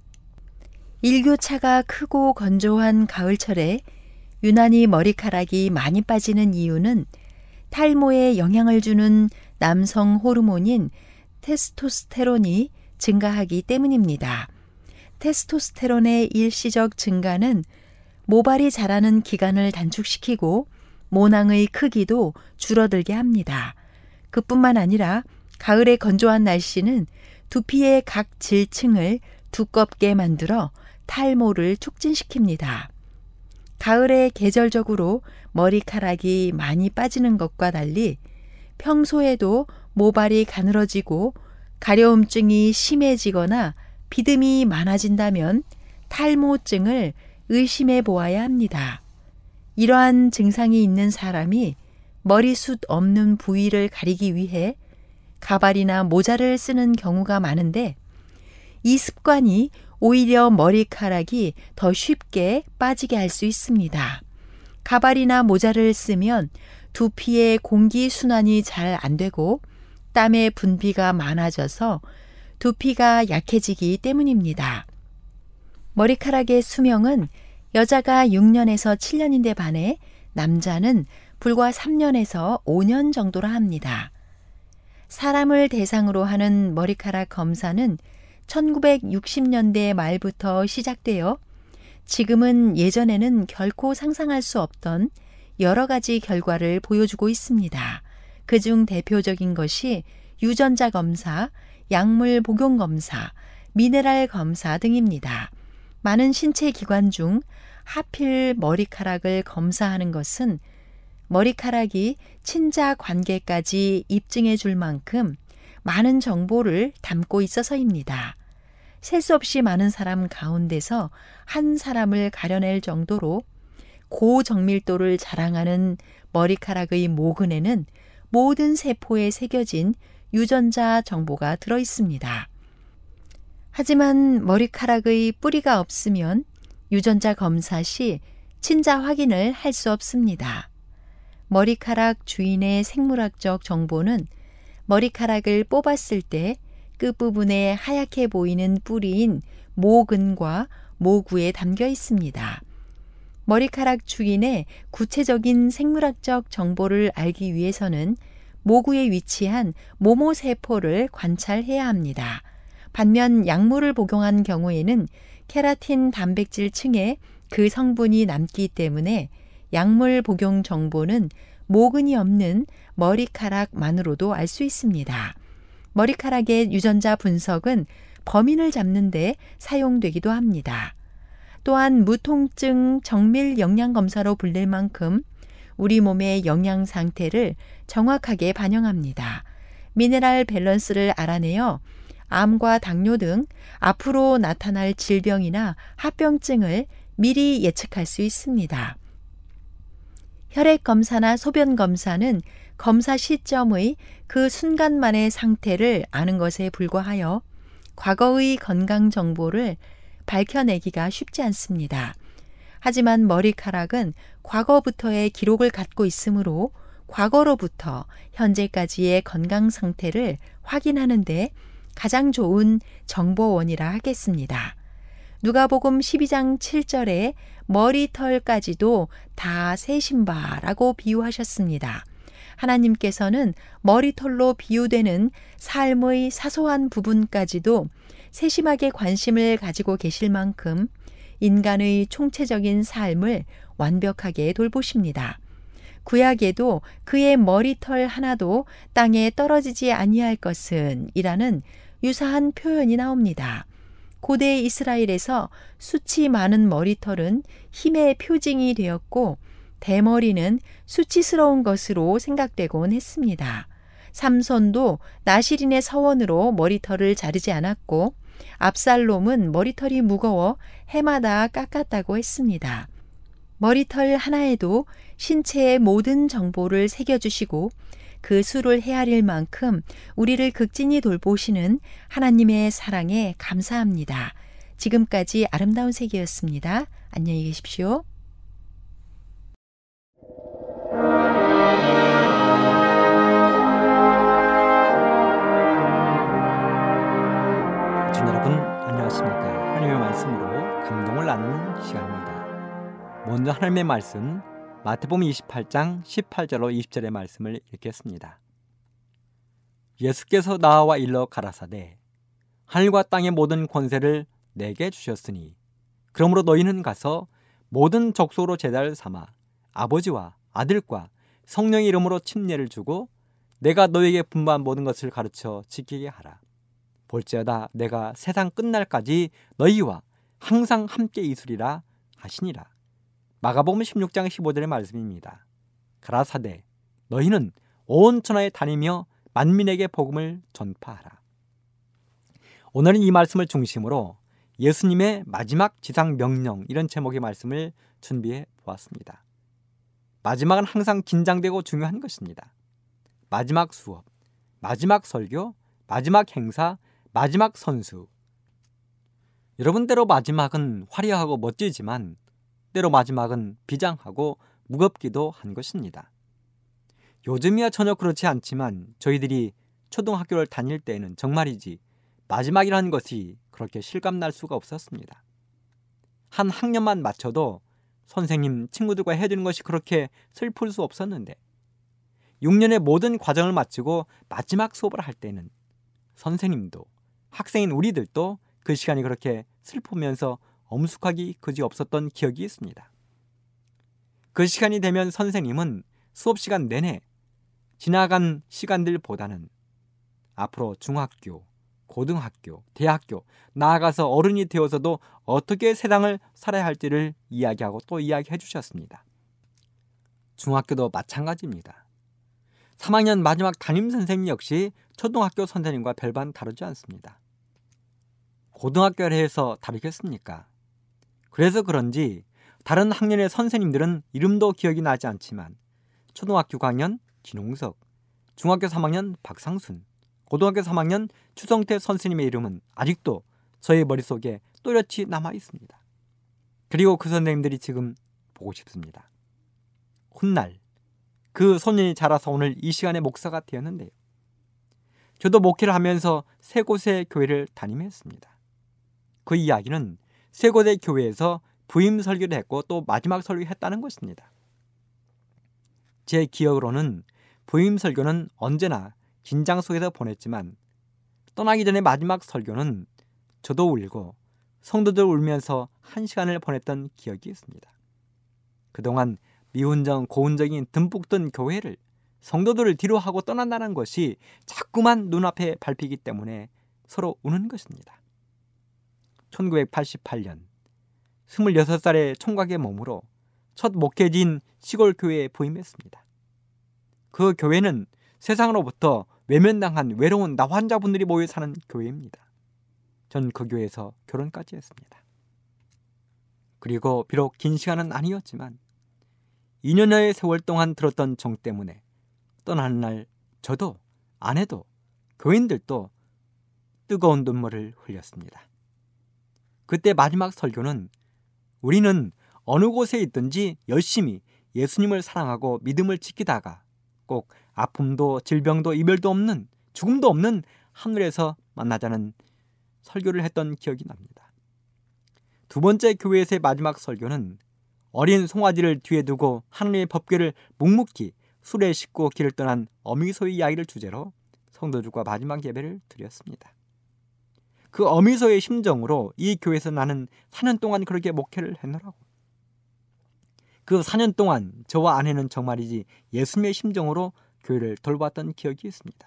일교차가 크고 건조한 가을철에 유난히 머리카락이 많이 빠지는 이유는 탈모에 영향을 주는 남성 호르몬인 테스토스테론이 증가하기 때문입니다. 테스토스테론의 일시적 증가는 모발이 자라는 기간을 단축시키고 모낭의 크기도 줄어들게 합니다. 그뿐만 아니라 가을의 건조한 날씨는 두피의 각 질층을 두껍게 만들어 탈모를 촉진시킵니다. 가을에 계절적으로 머리카락이 많이 빠지는 것과 달리 평소에도 모발이 가늘어지고 가려움증이 심해지거나 비듬이 많아진다면 탈모증을 의심해 보아야 합니다. 이러한 증상이 있는 사람이 머리숱 없는 부위를 가리기 위해 가발이나 모자를 쓰는 경우가 많은데 이 습관이 오히려 머리카락이 더 쉽게 빠지게 할 수 있습니다. 가발이나 모자를 쓰면 두피의 공기 순환이 잘 안 되고 땀의 분비가 많아져서 두피가 약해지기 때문입니다. 머리카락의 수명은 여자가 6년에서 7년인데 반해 남자는 불과 3년에서 5년 정도라 합니다. 사람을 대상으로 하는 머리카락 검사는 1960년대 말부터 시작되어 지금은 예전에는 결코 상상할 수 없던 여러 가지 결과를 보여주고 있습니다. 그중 대표적인 것이 유전자 검사, 약물 복용 검사, 미네랄 검사 등입니다. 많은 신체 기관 중 하필 머리카락을 검사하는 것은 머리카락이 친자 관계까지 입증해 줄 만큼 많은 정보를 담고 있어서입니다. 셀 수 없이 많은 사람 가운데서 한 사람을 가려낼 정도로 고정밀도를 자랑하는 머리카락의 모근에는 모든 세포에 새겨진 유전자 정보가 들어 있습니다. 하지만 머리카락의 뿌리가 없으면 유전자 검사 시 친자 확인을 할 수 없습니다. 머리카락 주인의 생물학적 정보는 머리카락을 뽑았을 때 끝부분에 하얗게 보이는 뿌리인 모근과 모구에 담겨 있습니다. 머리카락 주인의 구체적인 생물학적 정보를 알기 위해서는 모구에 위치한 모모세포를 관찰해야 합니다. 반면 약물을 복용한 경우에는 케라틴 단백질 층에 그 성분이 남기 때문에 약물 복용 정보는 모근이 없는 머리카락만으로도 알 수 있습니다. 머리카락의 유전자 분석은 범인을 잡는 데 사용되기도 합니다. 또한 무통증 정밀 영양 검사로 불릴 만큼 우리 몸의 영양 상태를 정확하게 반영합니다. 미네랄 밸런스를 알아내어 암과 당뇨 등 앞으로 나타날 질병이나 합병증을 미리 예측할 수 있습니다. 혈액 검사나 소변 검사는 검사 시점의 그 순간만의 상태를 아는 것에 불과하여 과거의 건강 정보를 밝혀내기가 쉽지 않습니다. 하지만 머리카락은 과거부터의 기록을 갖고 있으므로 과거로부터 현재까지의 건강 상태를 확인하는 데 가장 좋은 정보원이라 하겠습니다. 누가복음 12장 7절에 머리털까지도 다 세신바라고 비유하셨습니다. 하나님께서는 머리털로 비유되는 삶의 사소한 부분까지도 세심하게 관심을 가지고 계실 만큼 인간의 총체적인 삶을 완벽하게 돌보십니다. 구약에도 그의 머리털 하나도 땅에 떨어지지 아니할 것은 이라는 유사한 표현이 나옵니다. 고대 이스라엘에서 숱이 많은 머리털은 힘의 표징이 되었고 대머리는 수치스러운 것으로 생각되곤 했습니다. 삼손도 나시린의 서원으로 머리털을 자르지 않았고 압살롬은 머리털이 무거워 해마다 깎았다고 했습니다. 머리털 하나에도 신체의 모든 정보를 새겨주시고 그 수를 헤아릴 만큼 우리를 극진히 돌보시는 하나님의 사랑에 감사합니다. 지금까지 아름다운 세계였습니다. 안녕히 계십시오. 시청자 여러분 안녕하십니까? 하나님의 말씀으로 감동을 나누는 시간입니다. 먼저 하나님의 말씀 마태복음 28장 18절로 20절의 말씀을 읽겠습니다. 예수께서 나와 일러 가라사대 하늘과 땅의 모든 권세를 내게 주셨으니 그러므로 너희는 가서 모든 족속으로 제자를 삼아 아버지와 아들과 성령의 이름으로 침례를 주고 내가 너희에게 분부한 모든 것을 가르쳐 지키게 하라. 볼지어다 내가 세상 끝날까지 너희와 항상 함께 있으리라 하시니라. 마가복음 16장 15절의 말씀입니다. 가라사대 너희는 온 천하에 다니며 만민에게 복음을 전파하라. 오늘은 이 말씀을 중심으로 예수님의 마지막 지상 명령 이런 제목의 말씀을 준비해 보았습니다. 마지막은 항상 긴장되고 중요한 것입니다. 마지막 수업, 마지막 설교, 마지막 행사, 마지막 선수. 여러분 때로 마지막은 화려하고 멋지지만 때로 마지막은 비장하고 무겁기도 한 것입니다. 요즘이야 전혀 그렇지 않지만 저희들이 초등학교를 다닐 때에는 정말이지 마지막이라는 것이 그렇게 실감날 수가 없었습니다. 한 학년만 마쳐도 선생님, 친구들과 해주는 것이 그렇게 슬플 수 없었는데 6년의 모든 과정을 마치고 마지막 수업을 할 때는 선생님도 학생인 우리들도 그 시간이 그렇게 슬프면서 엄숙하기 그지없었던 기억이 있습니다. 그 시간이 되면 선생님은 수업 시간 내내 지나간 시간들보다는 앞으로 중학교, 고등학교, 대학교, 나아가서 어른이 되어서도 어떻게 세상을 살아야 할지를 이야기하고 또 이야기해 주셨습니다. 중학교도 마찬가지입니다. 3학년 마지막 담임 선생님 역시 초등학교 선생님과 별반 다르지 않습니다. 고등학교를 해서 다르겠습니까? 그래서 그런지 다른 학년의 선생님들은 이름도 기억이 나지 않지만 초등학교 6학년 진홍석, 중학교 3학년 박상순, 고등학교 3학년 추성태 선생님의 이름은 아직도 저의 머릿속에 또렷이 남아 있습니다. 그리고 그 선생님들이 지금 보고 싶습니다. 훗날 그 소년이 자라서 오늘 이 시간에 목사가 되었는데요. 저도 목회를 하면서 세 곳의 교회를 담임했습니다. 그 이야기는 세 곳의 교회에서 부임 설교를 했고 또 마지막 설교를 했다는 것입니다. 제 기억으로는 부임 설교는 언제나 긴장 속에서 보냈지만 떠나기 전에 마지막 설교는 저도 울고 성도들 울면서 한 시간을 보냈던 기억이 있습니다. 그동안 미운정 고운정이 듬뿍 든 교회를 성도들을 뒤로 하고 떠난다는 것이 자꾸만 눈앞에 밟히기 때문에 서로 우는 것입니다. 1988년 26살의 총각의 몸으로 첫 목회지인 시골 교회에 부임했습니다. 그 교회는 세상으로부터 외면당한 외로운 나환자분들이 모여 사는 교회입니다. 전 그 교회에서 결혼까지 했습니다. 그리고 비록 긴 시간은 아니었지만 2년여의 세월 동안 들었던 정 때문에 떠나는 날 저도 아내도 교인들도 뜨거운 눈물을 흘렸습니다. 그때 마지막 설교는 우리는 어느 곳에 있든지 열심히 예수님을 사랑하고 믿음을 지키다가 꼭 아픔도 질병도 이별도 없는 죽음도 없는 하늘에서 만나자는 설교를 했던 기억이 납니다. 두 번째 교회에서의 마지막 설교는 어린 송아지를 뒤에 두고 하나님의 법궤를 묵묵히 술에 싣고 길을 떠난 어미소의 이야기를 주제로 성도들과 마지막 예배를 드렸습니다. 그 어미소의 심정으로 이 교회에서 나는 4년 동안 그렇게 목회를 했노라고. 그 4년 동안 저와 아내는 정말이지 예수님의 심정으로 교회를 돌봤던 기억이 있습니다.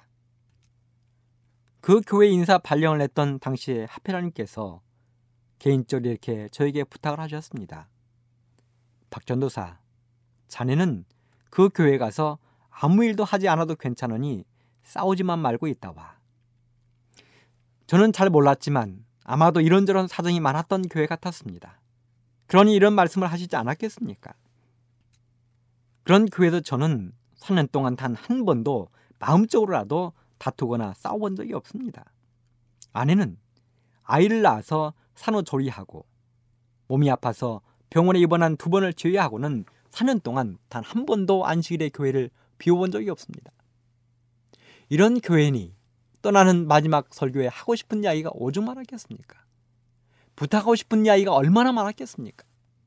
그 교회 인사 발령을 냈던 당시에 하페라님께서 개인적으로 이렇게 저에게 부탁을 하셨습니다. 박 전도사, 자네는 그 교회 가서 아무 일도 하지 않아도 괜찮으니 싸우지만 말고 있다 와. 저는 잘 몰랐지만 아마도 이런저런 사정이 많았던 교회 같았습니다. 그러니 이런 말씀을 하시지 않았겠습니까? 그런 교회에서 저는 4년 동안 단 한 번도 마음적으로라도 다투거나 싸워본 적이 없습니다. 아내는 아이를 낳아서 산후조리하고 몸이 아파서 병원에 입원한 2번을 제외하고는 4년 동안 단 한 번도 안식일의 교회를 비워본 적이 없습니다. 이런 교회니 떠나는 마지막 설교에 하고 싶은 이야기가 오죽 많았겠습니까? 부탁하고 싶은 이야기가 얼마나 많았겠습니까?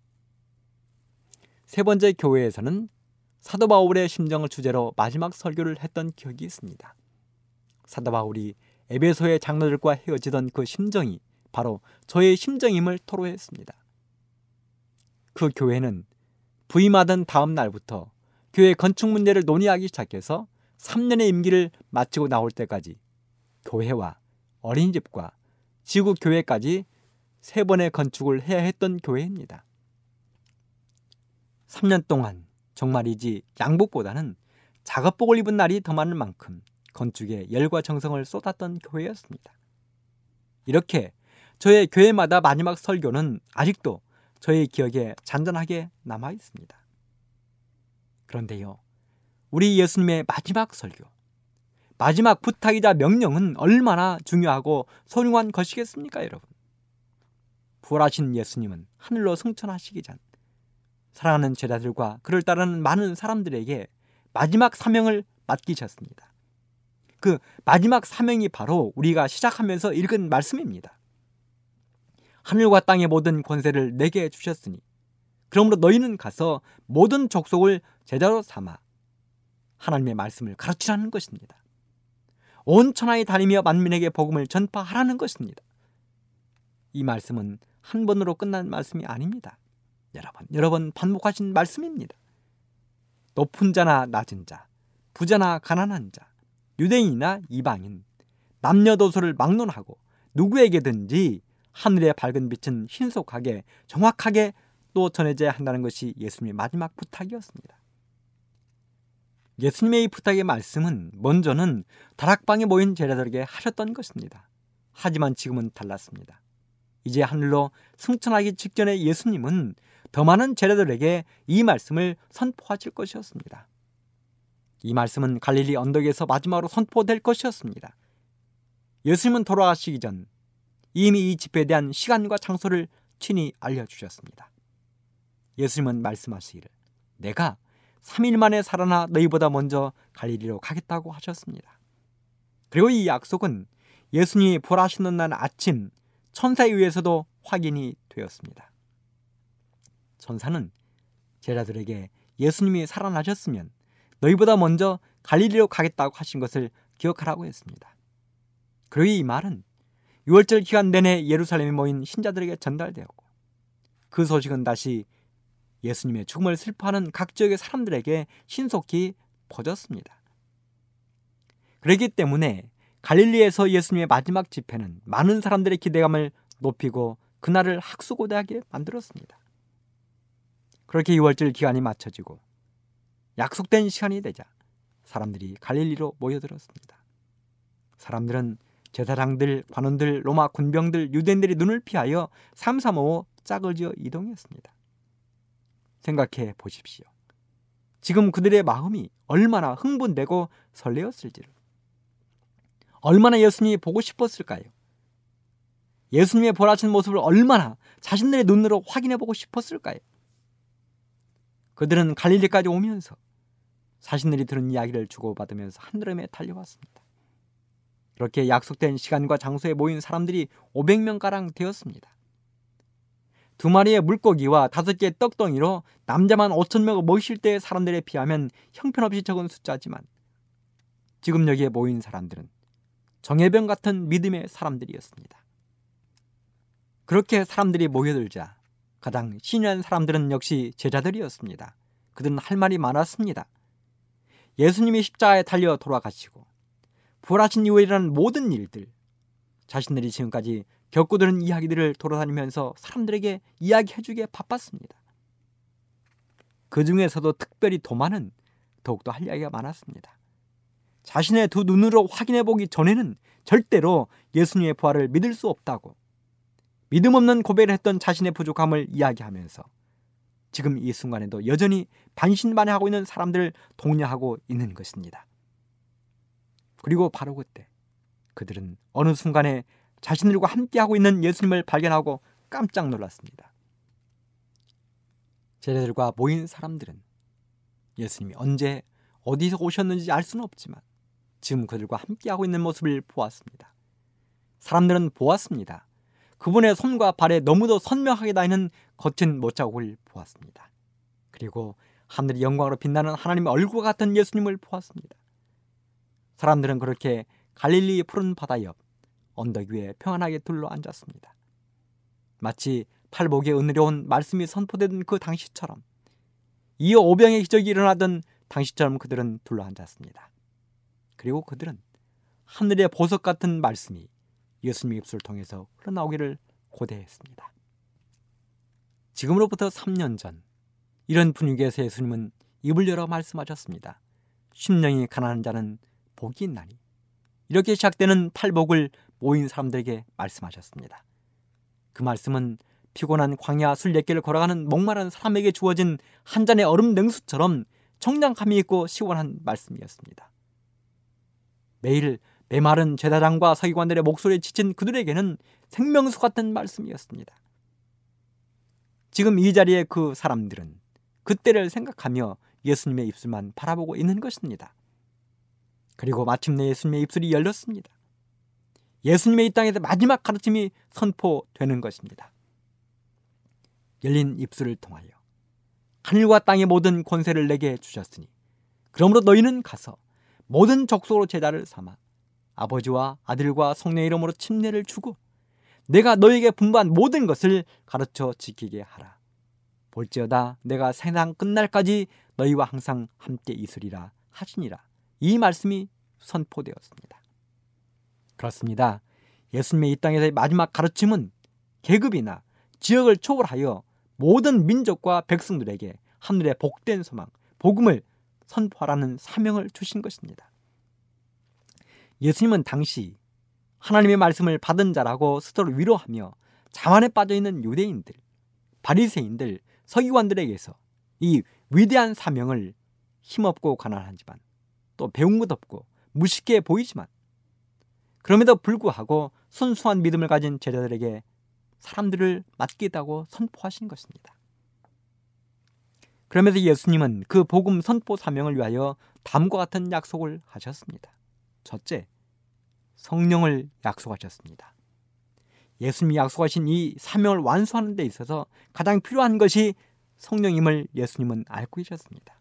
세 번째 교회에서는 사도 바울의 심정을 주제로 마지막 설교를 했던 기억이 있습니다. 사도 바울이 에베소의 장로들과 헤어지던 그 심정이 바로 저의 심정임을 토로했습니다. 그 교회는 부임하던 다음 날부터 교회 건축 문제를 논의하기 시작해서 3년의 임기를 마치고 나올 때까지 교회와 어린이집과 지구 교회까지 3번의 건축을 해야 했던 교회입니다. 3년 동안 정말이지 양복보다는 작업복을 입은 날이 더 많을 만큼 건축에 열과 정성을 쏟았던 교회였습니다. 이렇게 저의 교회마다 마지막 설교는 아직도 저의 기억에 잔잔하게 남아 있습니다. 그런데요, 우리 예수님의 마지막 설교, 마지막 부탁이자 명령은 얼마나 중요하고 소중한 것이겠습니까, 여러분? 부활하신 예수님은 하늘로 승천하시기 전 사랑하는 제자들과 그를 따르는 많은 사람들에게 마지막 사명을 맡기셨습니다. 그 마지막 사명이 바로 우리가 시작하면서 읽은 말씀입니다. 하늘과 땅의 모든 권세를 내게 주셨으니 그러므로 너희는 가서 모든 족속을 제자로 삼아 하나님의 말씀을 가르치라는 것입니다. 온 천하에 다니며 만민에게 복음을 전파하라는 것입니다. 이 말씀은 한 번으로 끝난 말씀이 아닙니다. 여러 번 반복하신 말씀입니다. 높은 자나 낮은 자, 부자나 가난한 자, 유대인이나 이방인, 남녀노소를 막론하고 누구에게든지 하늘의 밝은 빛은 신속하게 정확하게 또 전해져야 한다는 것이 예수님의 마지막 부탁이었습니다. 예수님의 이 부탁의 말씀은 먼저는 다락방에 모인 제자들에게 하셨던 것입니다. 하지만 지금은 달랐습니다. 이제 하늘로 승천하기 직전에 예수님은 더 많은 제자들에게 이 말씀을 선포하실 것이었습니다. 이 말씀은 갈릴리 언덕에서 마지막으로 선포될 것이었습니다. 예수님은 돌아가시기 전 이미 이 집회에 대한 시간과 장소를 친히 알려주셨습니다. 예수님은 말씀하시기를 내가 3일 만에 살아나 너희보다 먼저 갈릴리로 가겠다고 하셨습니다. 그리고 이 약속은 예수님이 부활하시는 날 아침 천사에 의해서도 확인이 되었습니다. 천사는 제자들에게 예수님이 살아나셨으면 너희보다 먼저 갈릴리로 가겠다고 하신 것을 기억하라고 했습니다. 그리고 이 말은 6월절 기간 내내 예루살렘에 모인 신자들에게 전달되었고 그 소식은 다시 예수님의 죽음을 슬퍼하는 각 지역의 사람들에게 신속히 퍼졌습니다. 그렇기 때문에 갈릴리에서 예수님의 마지막 집회는 많은 사람들의 기대감을 높이고 그날을 학수고대하게 만들었습니다. 그렇게 6월절 기간이 맞춰지고 약속된 시간이 되자 사람들이 갈릴리로 모여들었습니다. 사람들은 제사장들, 관원들, 로마 군병들, 유대인들이 눈을 피하여 삼삼오오 짝을 지어 이동했습니다. 생각해 보십시오. 지금 그들의 마음이 얼마나 흥분되고 설레었을지를. 얼마나 예수님이 보고 싶었을까요? 예수님의 부활하신 모습을 얼마나 자신들의 눈으로 확인해 보고 싶었을까요? 그들은 갈릴리까지 오면서 자신들이 들은 이야기를 주고받으면서 한드름에 달려왔습니다. 그렇게 약속된 시간과 장소에 모인 사람들이 500명가량 되었습니다. 2마리의 물고기와 5개의 떡덩이로 남자만 5,000명을 모실 때의 사람들에 비하면 형편없이 적은 숫자지만 지금 여기에 모인 사람들은 정예병 같은 믿음의 사람들이었습니다. 그렇게 사람들이 모여들자 가장 신이한 사람들은 역시 제자들이었습니다. 그들은 할 말이 많았습니다. 예수님이 십자가에 달려 돌아가시고 부활하신 이후에 일어난 모든 일들, 자신들이 지금까지 겪고 들은 이야기들을 돌아다니면서 사람들에게 이야기해주기에 바빴습니다. 그 중에서도 특별히 도마는 더욱더 할 이야기가 많았습니다. 자신의 두 눈으로 확인해보기 전에는 절대로 예수님의 부활을 믿을 수 없다고 믿음 없는 고백을 했던 자신의 부족함을 이야기하면서 지금 이 순간에도 여전히 반신반의하고 있는 사람들을 독려하고 있는 것입니다. 그리고 바로 그때 그들은 어느 순간에 자신들과 함께하고 있는 예수님을 발견하고 깜짝 놀랐습니다. 제자들과 모인 사람들은 예수님이 언제 어디서 오셨는지 알 수는 없지만 지금 그들과 함께하고 있는 모습을 보았습니다. 사람들은 보았습니다. 그분의 손과 발에 너무도 선명하게 닿는 거친 못자국을 보았습니다. 그리고 하늘의 영광으로 빛나는 하나님의 얼굴과 같은 예수님을 보았습니다. 사람들은 그렇게 갈릴리 푸른 바다 옆 언덕 위에 평안하게 둘러앉았습니다. 마치 팔복에 은혜로운 말씀이 선포되던 그 당시처럼 이어 오병의 기적이 일어나던 당시처럼 그들은 둘러앉았습니다. 그리고 그들은 하늘의 보석 같은 말씀이 예수님의 입술을 통해서 흘러나오기를 고대했습니다. 지금으로부터 3년 전 이런 분위기에서 예수님은 입을 열어 말씀하셨습니다. 심령이 가난한 자는 복이 있나니. 이렇게 시작되는 팔복을 모인 사람들에게 말씀하셨습니다. 그 말씀은 피곤한 광야 순례길을 걸어가는 목마른 사람에게 주어진 한 잔의 얼음 냉수처럼 청량함이 있고 시원한 말씀이었습니다. 매일 메마른 제사장과 서기관들의 목소리에 지친 그들에게는 생명수 같은 말씀이었습니다. 지금 이 자리에 그 사람들은 그때를 생각하며 예수님의 입술만 바라보고 있는 것입니다. 그리고 마침내 예수님의 입술이 열렸습니다. 예수님의 이 땅에서 마지막 가르침이 선포되는 것입니다. 열린 입술을 통하여 하늘과 땅의 모든 권세를 내게 주셨으니 그러므로 너희는 가서 모든 족속으로 제자를 삼아 아버지와 아들과 성령의 이름으로 침례를 주고 내가 너희에게 분부한 모든 것을 가르쳐 지키게 하라. 볼지어다 내가 세상 끝날까지 너희와 항상 함께 있으리라 하시니라. 이 말씀이 선포되었습니다. 그렇습니다. 예수님의 이 땅에서의 마지막 가르침은 계급이나 지역을 초월하여 모든 민족과 백성들에게 하늘의 복된 소망, 복음을 선포하라는 사명을 주신 것입니다. 예수님은 당시 하나님의 말씀을 받은 자라고 스스로 위로하며 자만에 빠져있는 유대인들, 바리새인들, 서기관들에게서 이 위대한 사명을 힘없고 가난하지만 또 배운 것 없고 무식해 보이지만 그럼에도 불구하고 순수한 믿음을 가진 제자들에게 사람들을 맡기다고 선포하신 것입니다. 그러면서 예수님은 그 복음 선포 사명을 위하여 다음과 같은 약속을 하셨습니다. 첫째, 성령을 약속하셨습니다. 예수님이 약속하신 이 사명을 완수하는 데 있어서 가장 필요한 것이 성령임을 예수님은 알고 계셨습니다.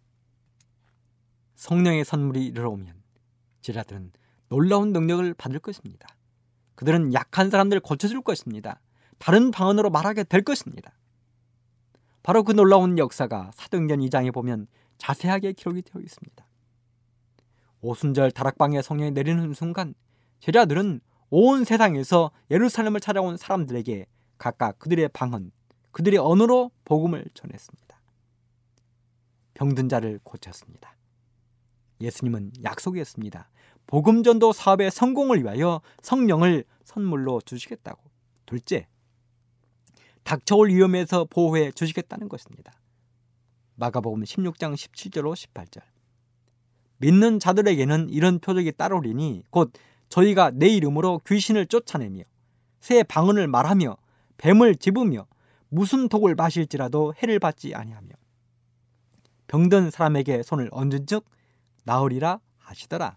성령의 선물이 이르러오면 제자들은 놀라운 능력을 받을 것입니다. 그들은 약한 사람들을 고쳐줄 것입니다. 다른 방언으로 말하게 될 것입니다. 바로 그 놀라운 역사가 사도행전 2장에 보면 자세하게 기록이 되어 있습니다. 오순절 다락방에 성령이 내리는 순간 제자들은 온 세상에서 예루살렘을 찾아온 사람들에게 각각 그들의 방언, 그들의 언어로 복음을 전했습니다. 병든 자를 고쳤습니다. 예수님은 약속했습니다. 복음 전도 사업의 성공을 위하여 성령을 선물로 주시겠다고. 둘째, 닥쳐올 위험에서 보호해 주시겠다는 것입니다. 마가복음 16장 17절로 18절. 믿는 자들에게는 이런 표적이 따르리니 곧 저희가 내 이름으로 귀신을 쫓아내며 새 방언을 말하며 뱀을 집으며 무슨 독을 마실지라도 해를 받지 아니하며 병든 사람에게 손을 얹은 즉 나으리라 하시더라.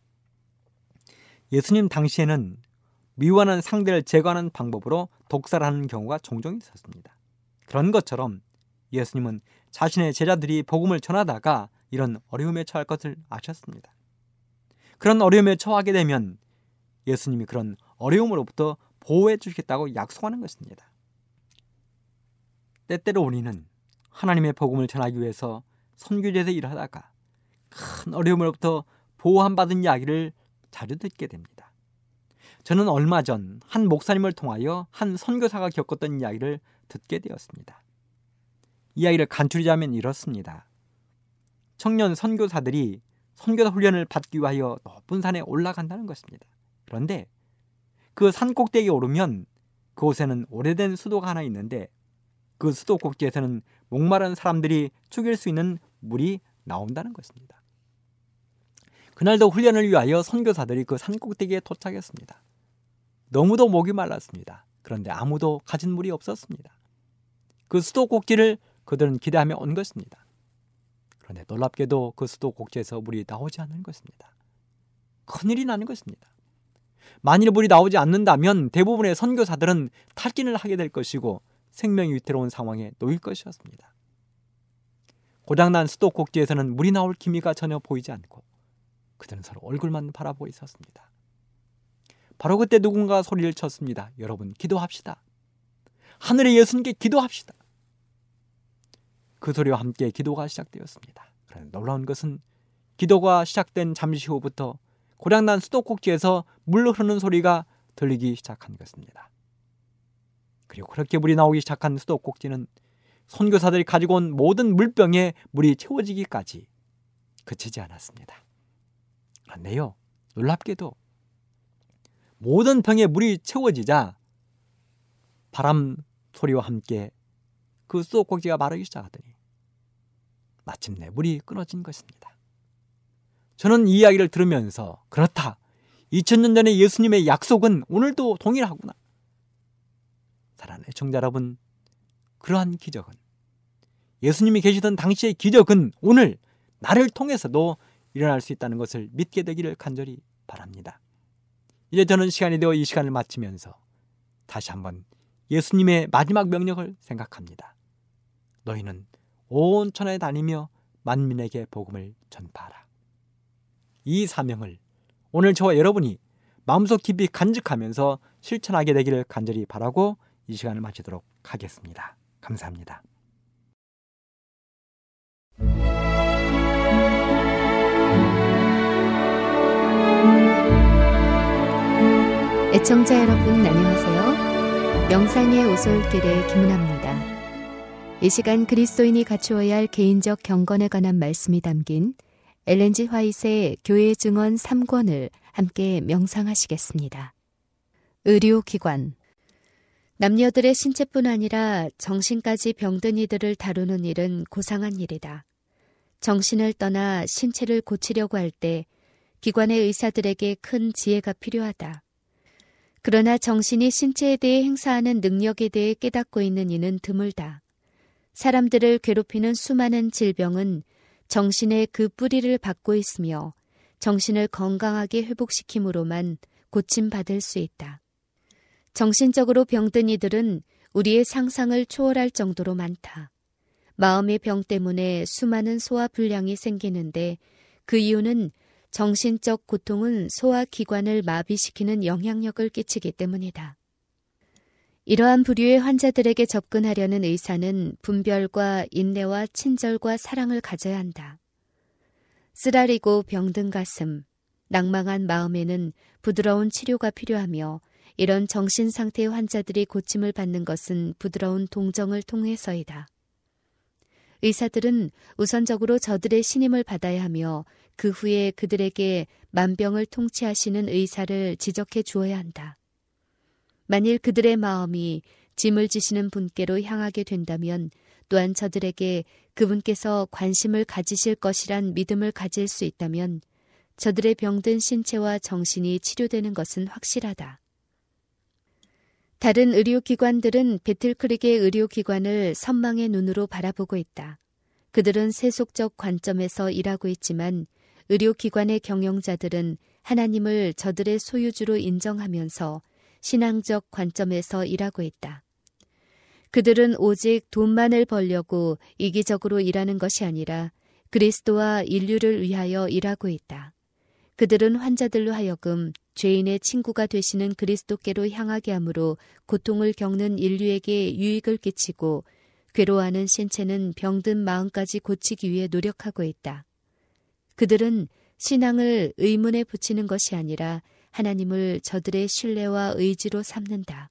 예수님 당시에는 미워하는 상대를 제거하는 방법으로 독살을 하는 경우가 종종 있었습니다. 그런 것처럼 예수님은 자신의 제자들이 복음을 전하다가 이런 어려움에 처할 것을 아셨습니다. 그런 어려움에 처하게 되면 예수님이 그런 어려움으로부터 보호해 주시겠다고 약속하는 것입니다. 때때로 우리는 하나님의 복음을 전하기 위해서 선교지에서 일하다가 큰 어려움으로부터 보호함받은 이야기를 자주 듣게 됩니다. 저는 얼마 전 한 목사님을 통하여 한 선교사가 겪었던 이야기를 듣게 되었습니다. 이야기를 간추리자면 이렇습니다. 청년 선교사들이 선교사 훈련을 받기 위하여 높은 산에 올라간다는 것입니다. 그런데 그 산 꼭대기에 오르면 그곳에는 오래된 수도가 하나 있는데 그 수도 꼭지에서는 목마른 사람들이 죽일 수 있는 물이 나온다는 것입니다. 그날도 훈련을 위하여 선교사들이 그 산 꼭대기에 도착했습니다. 너무도 목이 말랐습니다. 그런데 아무도 가진 물이 없었습니다. 그 수도 꼭지를 그들은 기대하며 온 것입니다. 그런데 놀랍게도 그 수도 꼭지에서 물이 나오지 않는 것입니다. 큰일이 나는 것입니다. 만일 물이 나오지 않는다면 대부분의 선교사들은 탈진을 하게 될 것이고 생명이 위태로운 상황에 놓일 것이었습니다. 고장난 수도 꼭지에서는 물이 나올 기미가 전혀 보이지 않고 그들은 서로 얼굴만 바라보고 있었습니다. 바로 그때 누군가 소리를 쳤습니다. 여러분 기도합시다. 하늘의 예수님께 기도합시다. 그 소리와 함께 기도가 시작되었습니다. 그런데 놀라운 것은 기도가 시작된 잠시 후부터 고장난 수도 꼭지에서 물 흐르는 소리가 들리기 시작한 것입니다. 그리고 그렇게 물이 나오기 시작한 수도 꼭지는 선교사들이 가지고 온 모든 물병에 물이 채워지기까지 그치지 않았습니다. 그런데요, 놀랍게도 모든 병에 물이 채워지자 바람 소리와 함께 그 수도 꼭지가 마르기 시작하더니 마침내 물이 끊어진 것입니다. 저는 이 이야기를 들으면서 그렇다. 2000년 전의 예수님의 약속은 오늘도 동일하구나. 사랑하는 애청자 여러분, 그러한 기적은 예수님이 계시던 당시의 기적은 오늘 나를 통해서도 일어날 수 있다는 것을 믿게 되기를 간절히 바랍니다. 이제 저는 시간이 되어 이 시간을 마치면서 다시 한번 예수님의 마지막 명령을 생각합니다. 너희는 온 천하에 다니며 만민에게 복음을 전파하라. 이 사명을 오늘 저와 여러분이 마음속 깊이 간직하면서 실천하게 되기를 간절히 바라고 이 시간을 마치도록 하겠습니다. 감사합니다. 애청자 여러분 안녕하세요. 명상의 오솔길의 김은아입니다. 이 시간 그리스도인이 갖추어야 할 개인적 경건에 관한 말씀이 담긴 엘렌 G. 화이트의 교회 증언 3권을 함께 명상하시겠습니다. 의료기관. 남녀들의 신체뿐 아니라 정신까지 병든 이들을 다루는 일은 고상한 일이다. 정신을 떠나 신체를 고치려고 할 때 기관의 의사들에게 큰 지혜가 필요하다. 그러나 정신이 신체에 대해 행사하는 능력에 대해 깨닫고 있는 이는 드물다. 사람들을 괴롭히는 수많은 질병은 정신의 그 뿌리를 받고 있으며 정신을 건강하게 회복시킴으로만 고침받을 수 있다. 정신적으로 병든 이들은 우리의 상상을 초월할 정도로 많다. 마음의 병 때문에 수많은 소화불량이 생기는데 그 이유는 정신적 고통은 소화기관을 마비시키는 영향력을 끼치기 때문이다. 이러한 부류의 환자들에게 접근하려는 의사는 분별과 인내와 친절과 사랑을 가져야 한다. 쓰라리고 병든 가슴, 낭망한 마음에는 부드러운 치료가 필요하며 이런 정신 상태의 환자들이 고침을 받는 것은 부드러운 동정을 통해서이다. 의사들은 우선적으로 저들의 신임을 받아야 하며 그 후에 그들에게 만병을 통치하시는 의사를 지적해 주어야 한다. 만일 그들의 마음이 짐을 지시는 분께로 향하게 된다면 또한 저들에게 그분께서 관심을 가지실 것이란 믿음을 가질 수 있다면 저들의 병든 신체와 정신이 치료되는 것은 확실하다. 다른 의료기관들은 배틀크릭의 의료기관을 선망의 눈으로 바라보고 있다. 그들은 세속적 관점에서 일하고 있지만 의료기관의 경영자들은 하나님을 저들의 소유주로 인정하면서 신앙적 관점에서 일하고 있다. 그들은 오직 돈만을 벌려고 이기적으로 일하는 것이 아니라 그리스도와 인류를 위하여 일하고 있다. 그들은 환자들로 하여금 죄인의 친구가 되시는 그리스도께로 향하게 함으로 고통을 겪는 인류에게 유익을 끼치고 괴로워하는 신체는 병든 마음까지 고치기 위해 노력하고 있다. 그들은 신앙을 의문에 붙이는 것이 아니라 하나님을 저들의 신뢰와 의지로 삼는다.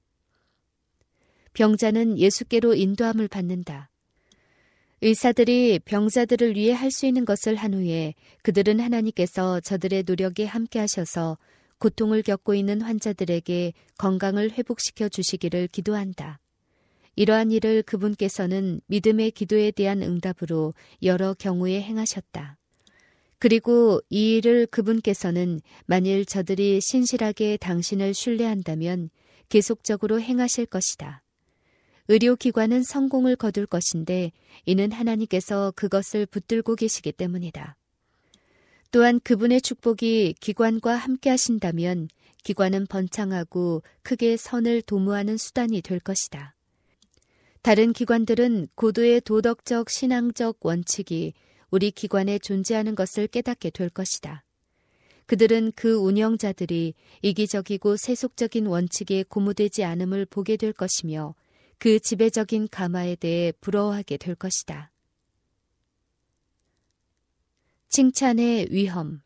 병자는 예수께로 인도함을 받는다. 의사들이 병자들을 위해 할 수 있는 것을 한 후에 그들은 하나님께서 저들의 노력에 함께 하셔서 고통을 겪고 있는 환자들에게 건강을 회복시켜 주시기를 기도한다. 이러한 일을 그분께서는 믿음의 기도에 대한 응답으로 여러 경우에 행하셨다. 그리고 이 일을 그분께서는 만일 저들이 신실하게 당신을 신뢰한다면 계속적으로 행하실 것이다. 의료기관은 성공을 거둘 것인데 이는 하나님께서 그것을 붙들고 계시기 때문이다. 또한 그분의 축복이 기관과 함께 하신다면 기관은 번창하고 크게 선을 도모하는 수단이 될 것이다. 다른 기관들은 고도의 도덕적 신앙적 원칙이 우리 기관에 존재하는 것을 깨닫게 될 것이다. 그들은 그 운영자들이 이기적이고 세속적인 원칙에 고무되지 않음을 보게 될 것이며 그 지배적인 가마에 대해 부러워하게 될 것이다. 칭찬의 위험.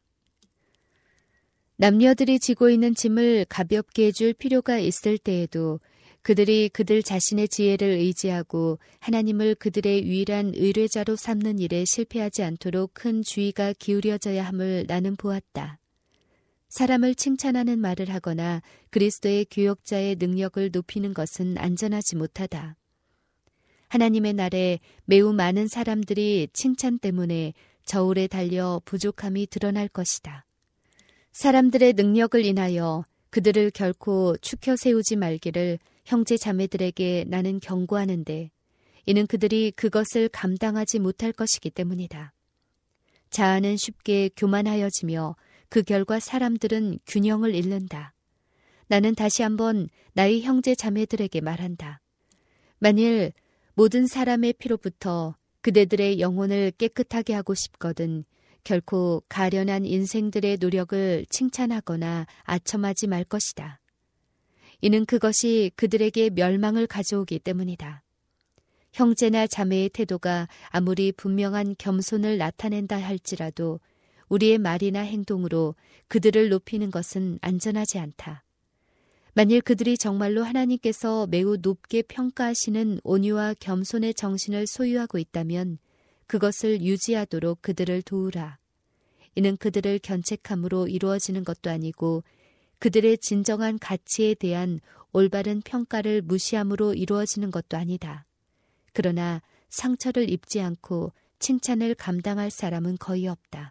남녀들이 지고 있는 짐을 가볍게 해줄 필요가 있을 때에도 그들이 그들 자신의 지혜를 의지하고 하나님을 그들의 유일한 의뢰자로 삼는 일에 실패하지 않도록 큰 주의가 기울여져야 함을 나는 보았다. 사람을 칭찬하는 말을 하거나 그리스도의 교역자의 능력을 높이는 것은 안전하지 못하다. 하나님의 날에 매우 많은 사람들이 칭찬 때문에 저울에 달려 부족함이 드러날 것이다. 사람들의 능력을 인하여 그들을 결코 추켜 세우지 말기를 형제 자매들에게 나는 경고하는데 이는 그들이 그것을 감당하지 못할 것이기 때문이다. 자아는 쉽게 교만하여지며 그 결과 사람들은 균형을 잃는다. 나는 다시 한번 나의 형제 자매들에게 말한다. 만일 모든 사람의 피로부터 그대들의 영혼을 깨끗하게 하고 싶거든 결코 가련한 인생들의 노력을 칭찬하거나 아첨하지 말 것이다. 이는 그것이 그들에게 멸망을 가져오기 때문이다. 형제나 자매의 태도가 아무리 분명한 겸손을 나타낸다 할지라도 우리의 말이나 행동으로 그들을 높이는 것은 안전하지 않다. 만일 그들이 정말로 하나님께서 매우 높게 평가하시는 온유와 겸손의 정신을 소유하고 있다면 그것을 유지하도록 그들을 도우라. 이는 그들을 견책함으로 이루어지는 것도 아니고 그들의 진정한 가치에 대한 올바른 평가를 무시함으로 이루어지는 것도 아니다. 그러나 상처를 입지 않고 칭찬을 감당할 사람은 거의 없다.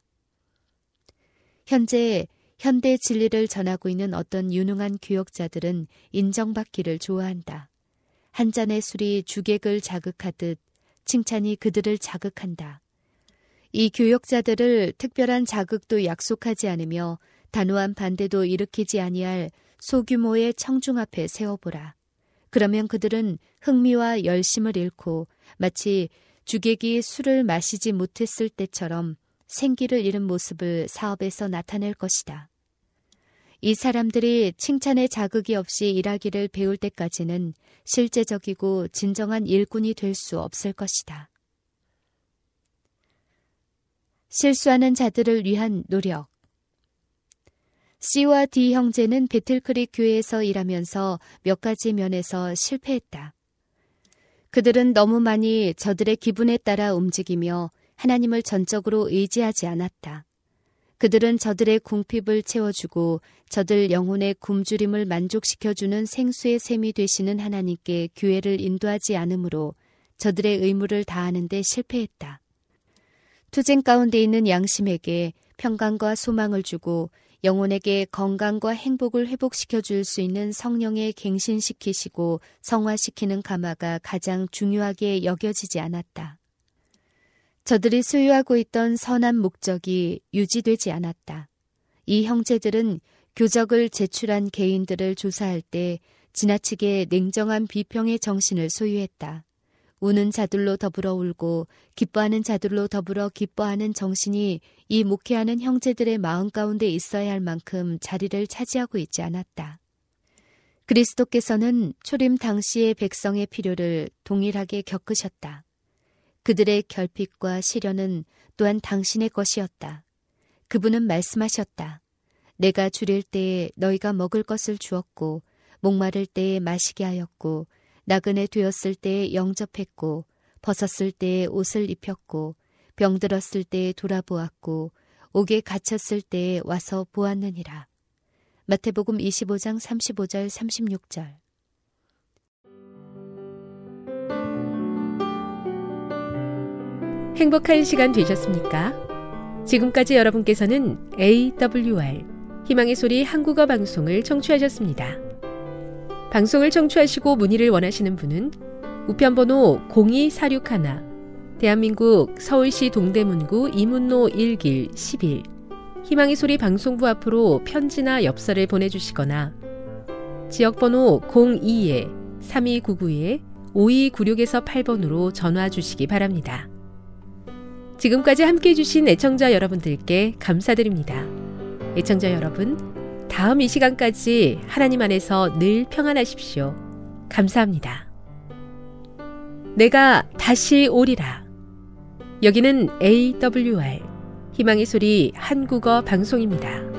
현재 현대 진리를 전하고 있는 어떤 유능한 교역자들은 인정받기를 좋아한다. 한 잔의 술이 주객을 자극하듯 칭찬이 그들을 자극한다. 이 교역자들을 특별한 자극도 약속하지 않으며 단호한 반대도 일으키지 아니할 소규모의 청중 앞에 세워보라. 그러면 그들은 흥미와 열심을 잃고 마치 주객이 술을 마시지 못했을 때처럼 생기를 잃은 모습을 사업에서 나타낼 것이다. 이 사람들이 칭찬의 자극이 없이 일하기를 배울 때까지는 실제적이고 진정한 일꾼이 될 수 없을 것이다. 실수하는 자들을 위한 노력. C와 D 형제는 배틀크릭 교회에서 일하면서 몇 가지 면에서 실패했다. 그들은 너무 많이 저들의 기분에 따라 움직이며 하나님을 전적으로 의지하지 않았다. 그들은 저들의 궁핍을 채워주고 저들 영혼의 굶주림을 만족시켜주는 생수의 샘이 되시는 하나님께 교회를 인도하지 않으므로 저들의 의무를 다하는 데 실패했다. 투쟁 가운데 있는 양심에게 평강과 소망을 주고 영혼에게 건강과 행복을 회복시켜 줄 수 있는 성령에 갱신시키시고 성화시키는 가마가 가장 중요하게 여겨지지 않았다. 저들이 소유하고 있던 선한 목적이 유지되지 않았다. 이 형제들은 교적을 제출한 개인들을 조사할 때 지나치게 냉정한 비평의 정신을 소유했다. 우는 자들로 더불어 울고 기뻐하는 자들로 더불어 기뻐하는 정신이 이 목회하는 형제들의 마음 가운데 있어야 할 만큼 자리를 차지하고 있지 않았다. 그리스도께서는 초림 당시의 백성의 필요를 동일하게 겪으셨다. 그들의 결핍과 시련은 또한 당신의 것이었다. 그분은 말씀하셨다. 내가 줄일 때에 너희가 먹을 것을 주었고 목마를 때에 마시게 하였고 나그네 되었을 때에 영접했고 벗었을 때에 옷을 입혔고 병들었을 때에 돌아보았고 옥에 갇혔을 때에 와서 보았느니라. 마태복음 25장 35절 36절. 행복한 시간 되셨습니까? 지금까지 여러분께서는 AWR 희망의 소리 한국어 방송을 청취하셨습니다. 방송을 청취하시고 문의를 원하시는 분은 우편번호 02461 대한민국 서울시 동대문구 이문로 1길 11 희망의 소리 방송부 앞으로 편지나 엽서를 보내주시거나 지역번호 02-3299-5296에서 8번으로 전화 주시기 바랍니다. 지금까지 함께해 주신 애청자 여러분들께 감사드립니다. 애청자 여러분, 다음 이 시간까지 하나님 안에서 늘 평안하십시오. 감사합니다. 내가 다시 오리라. 여기는 AWR 희망의 소리 한국어 방송입니다.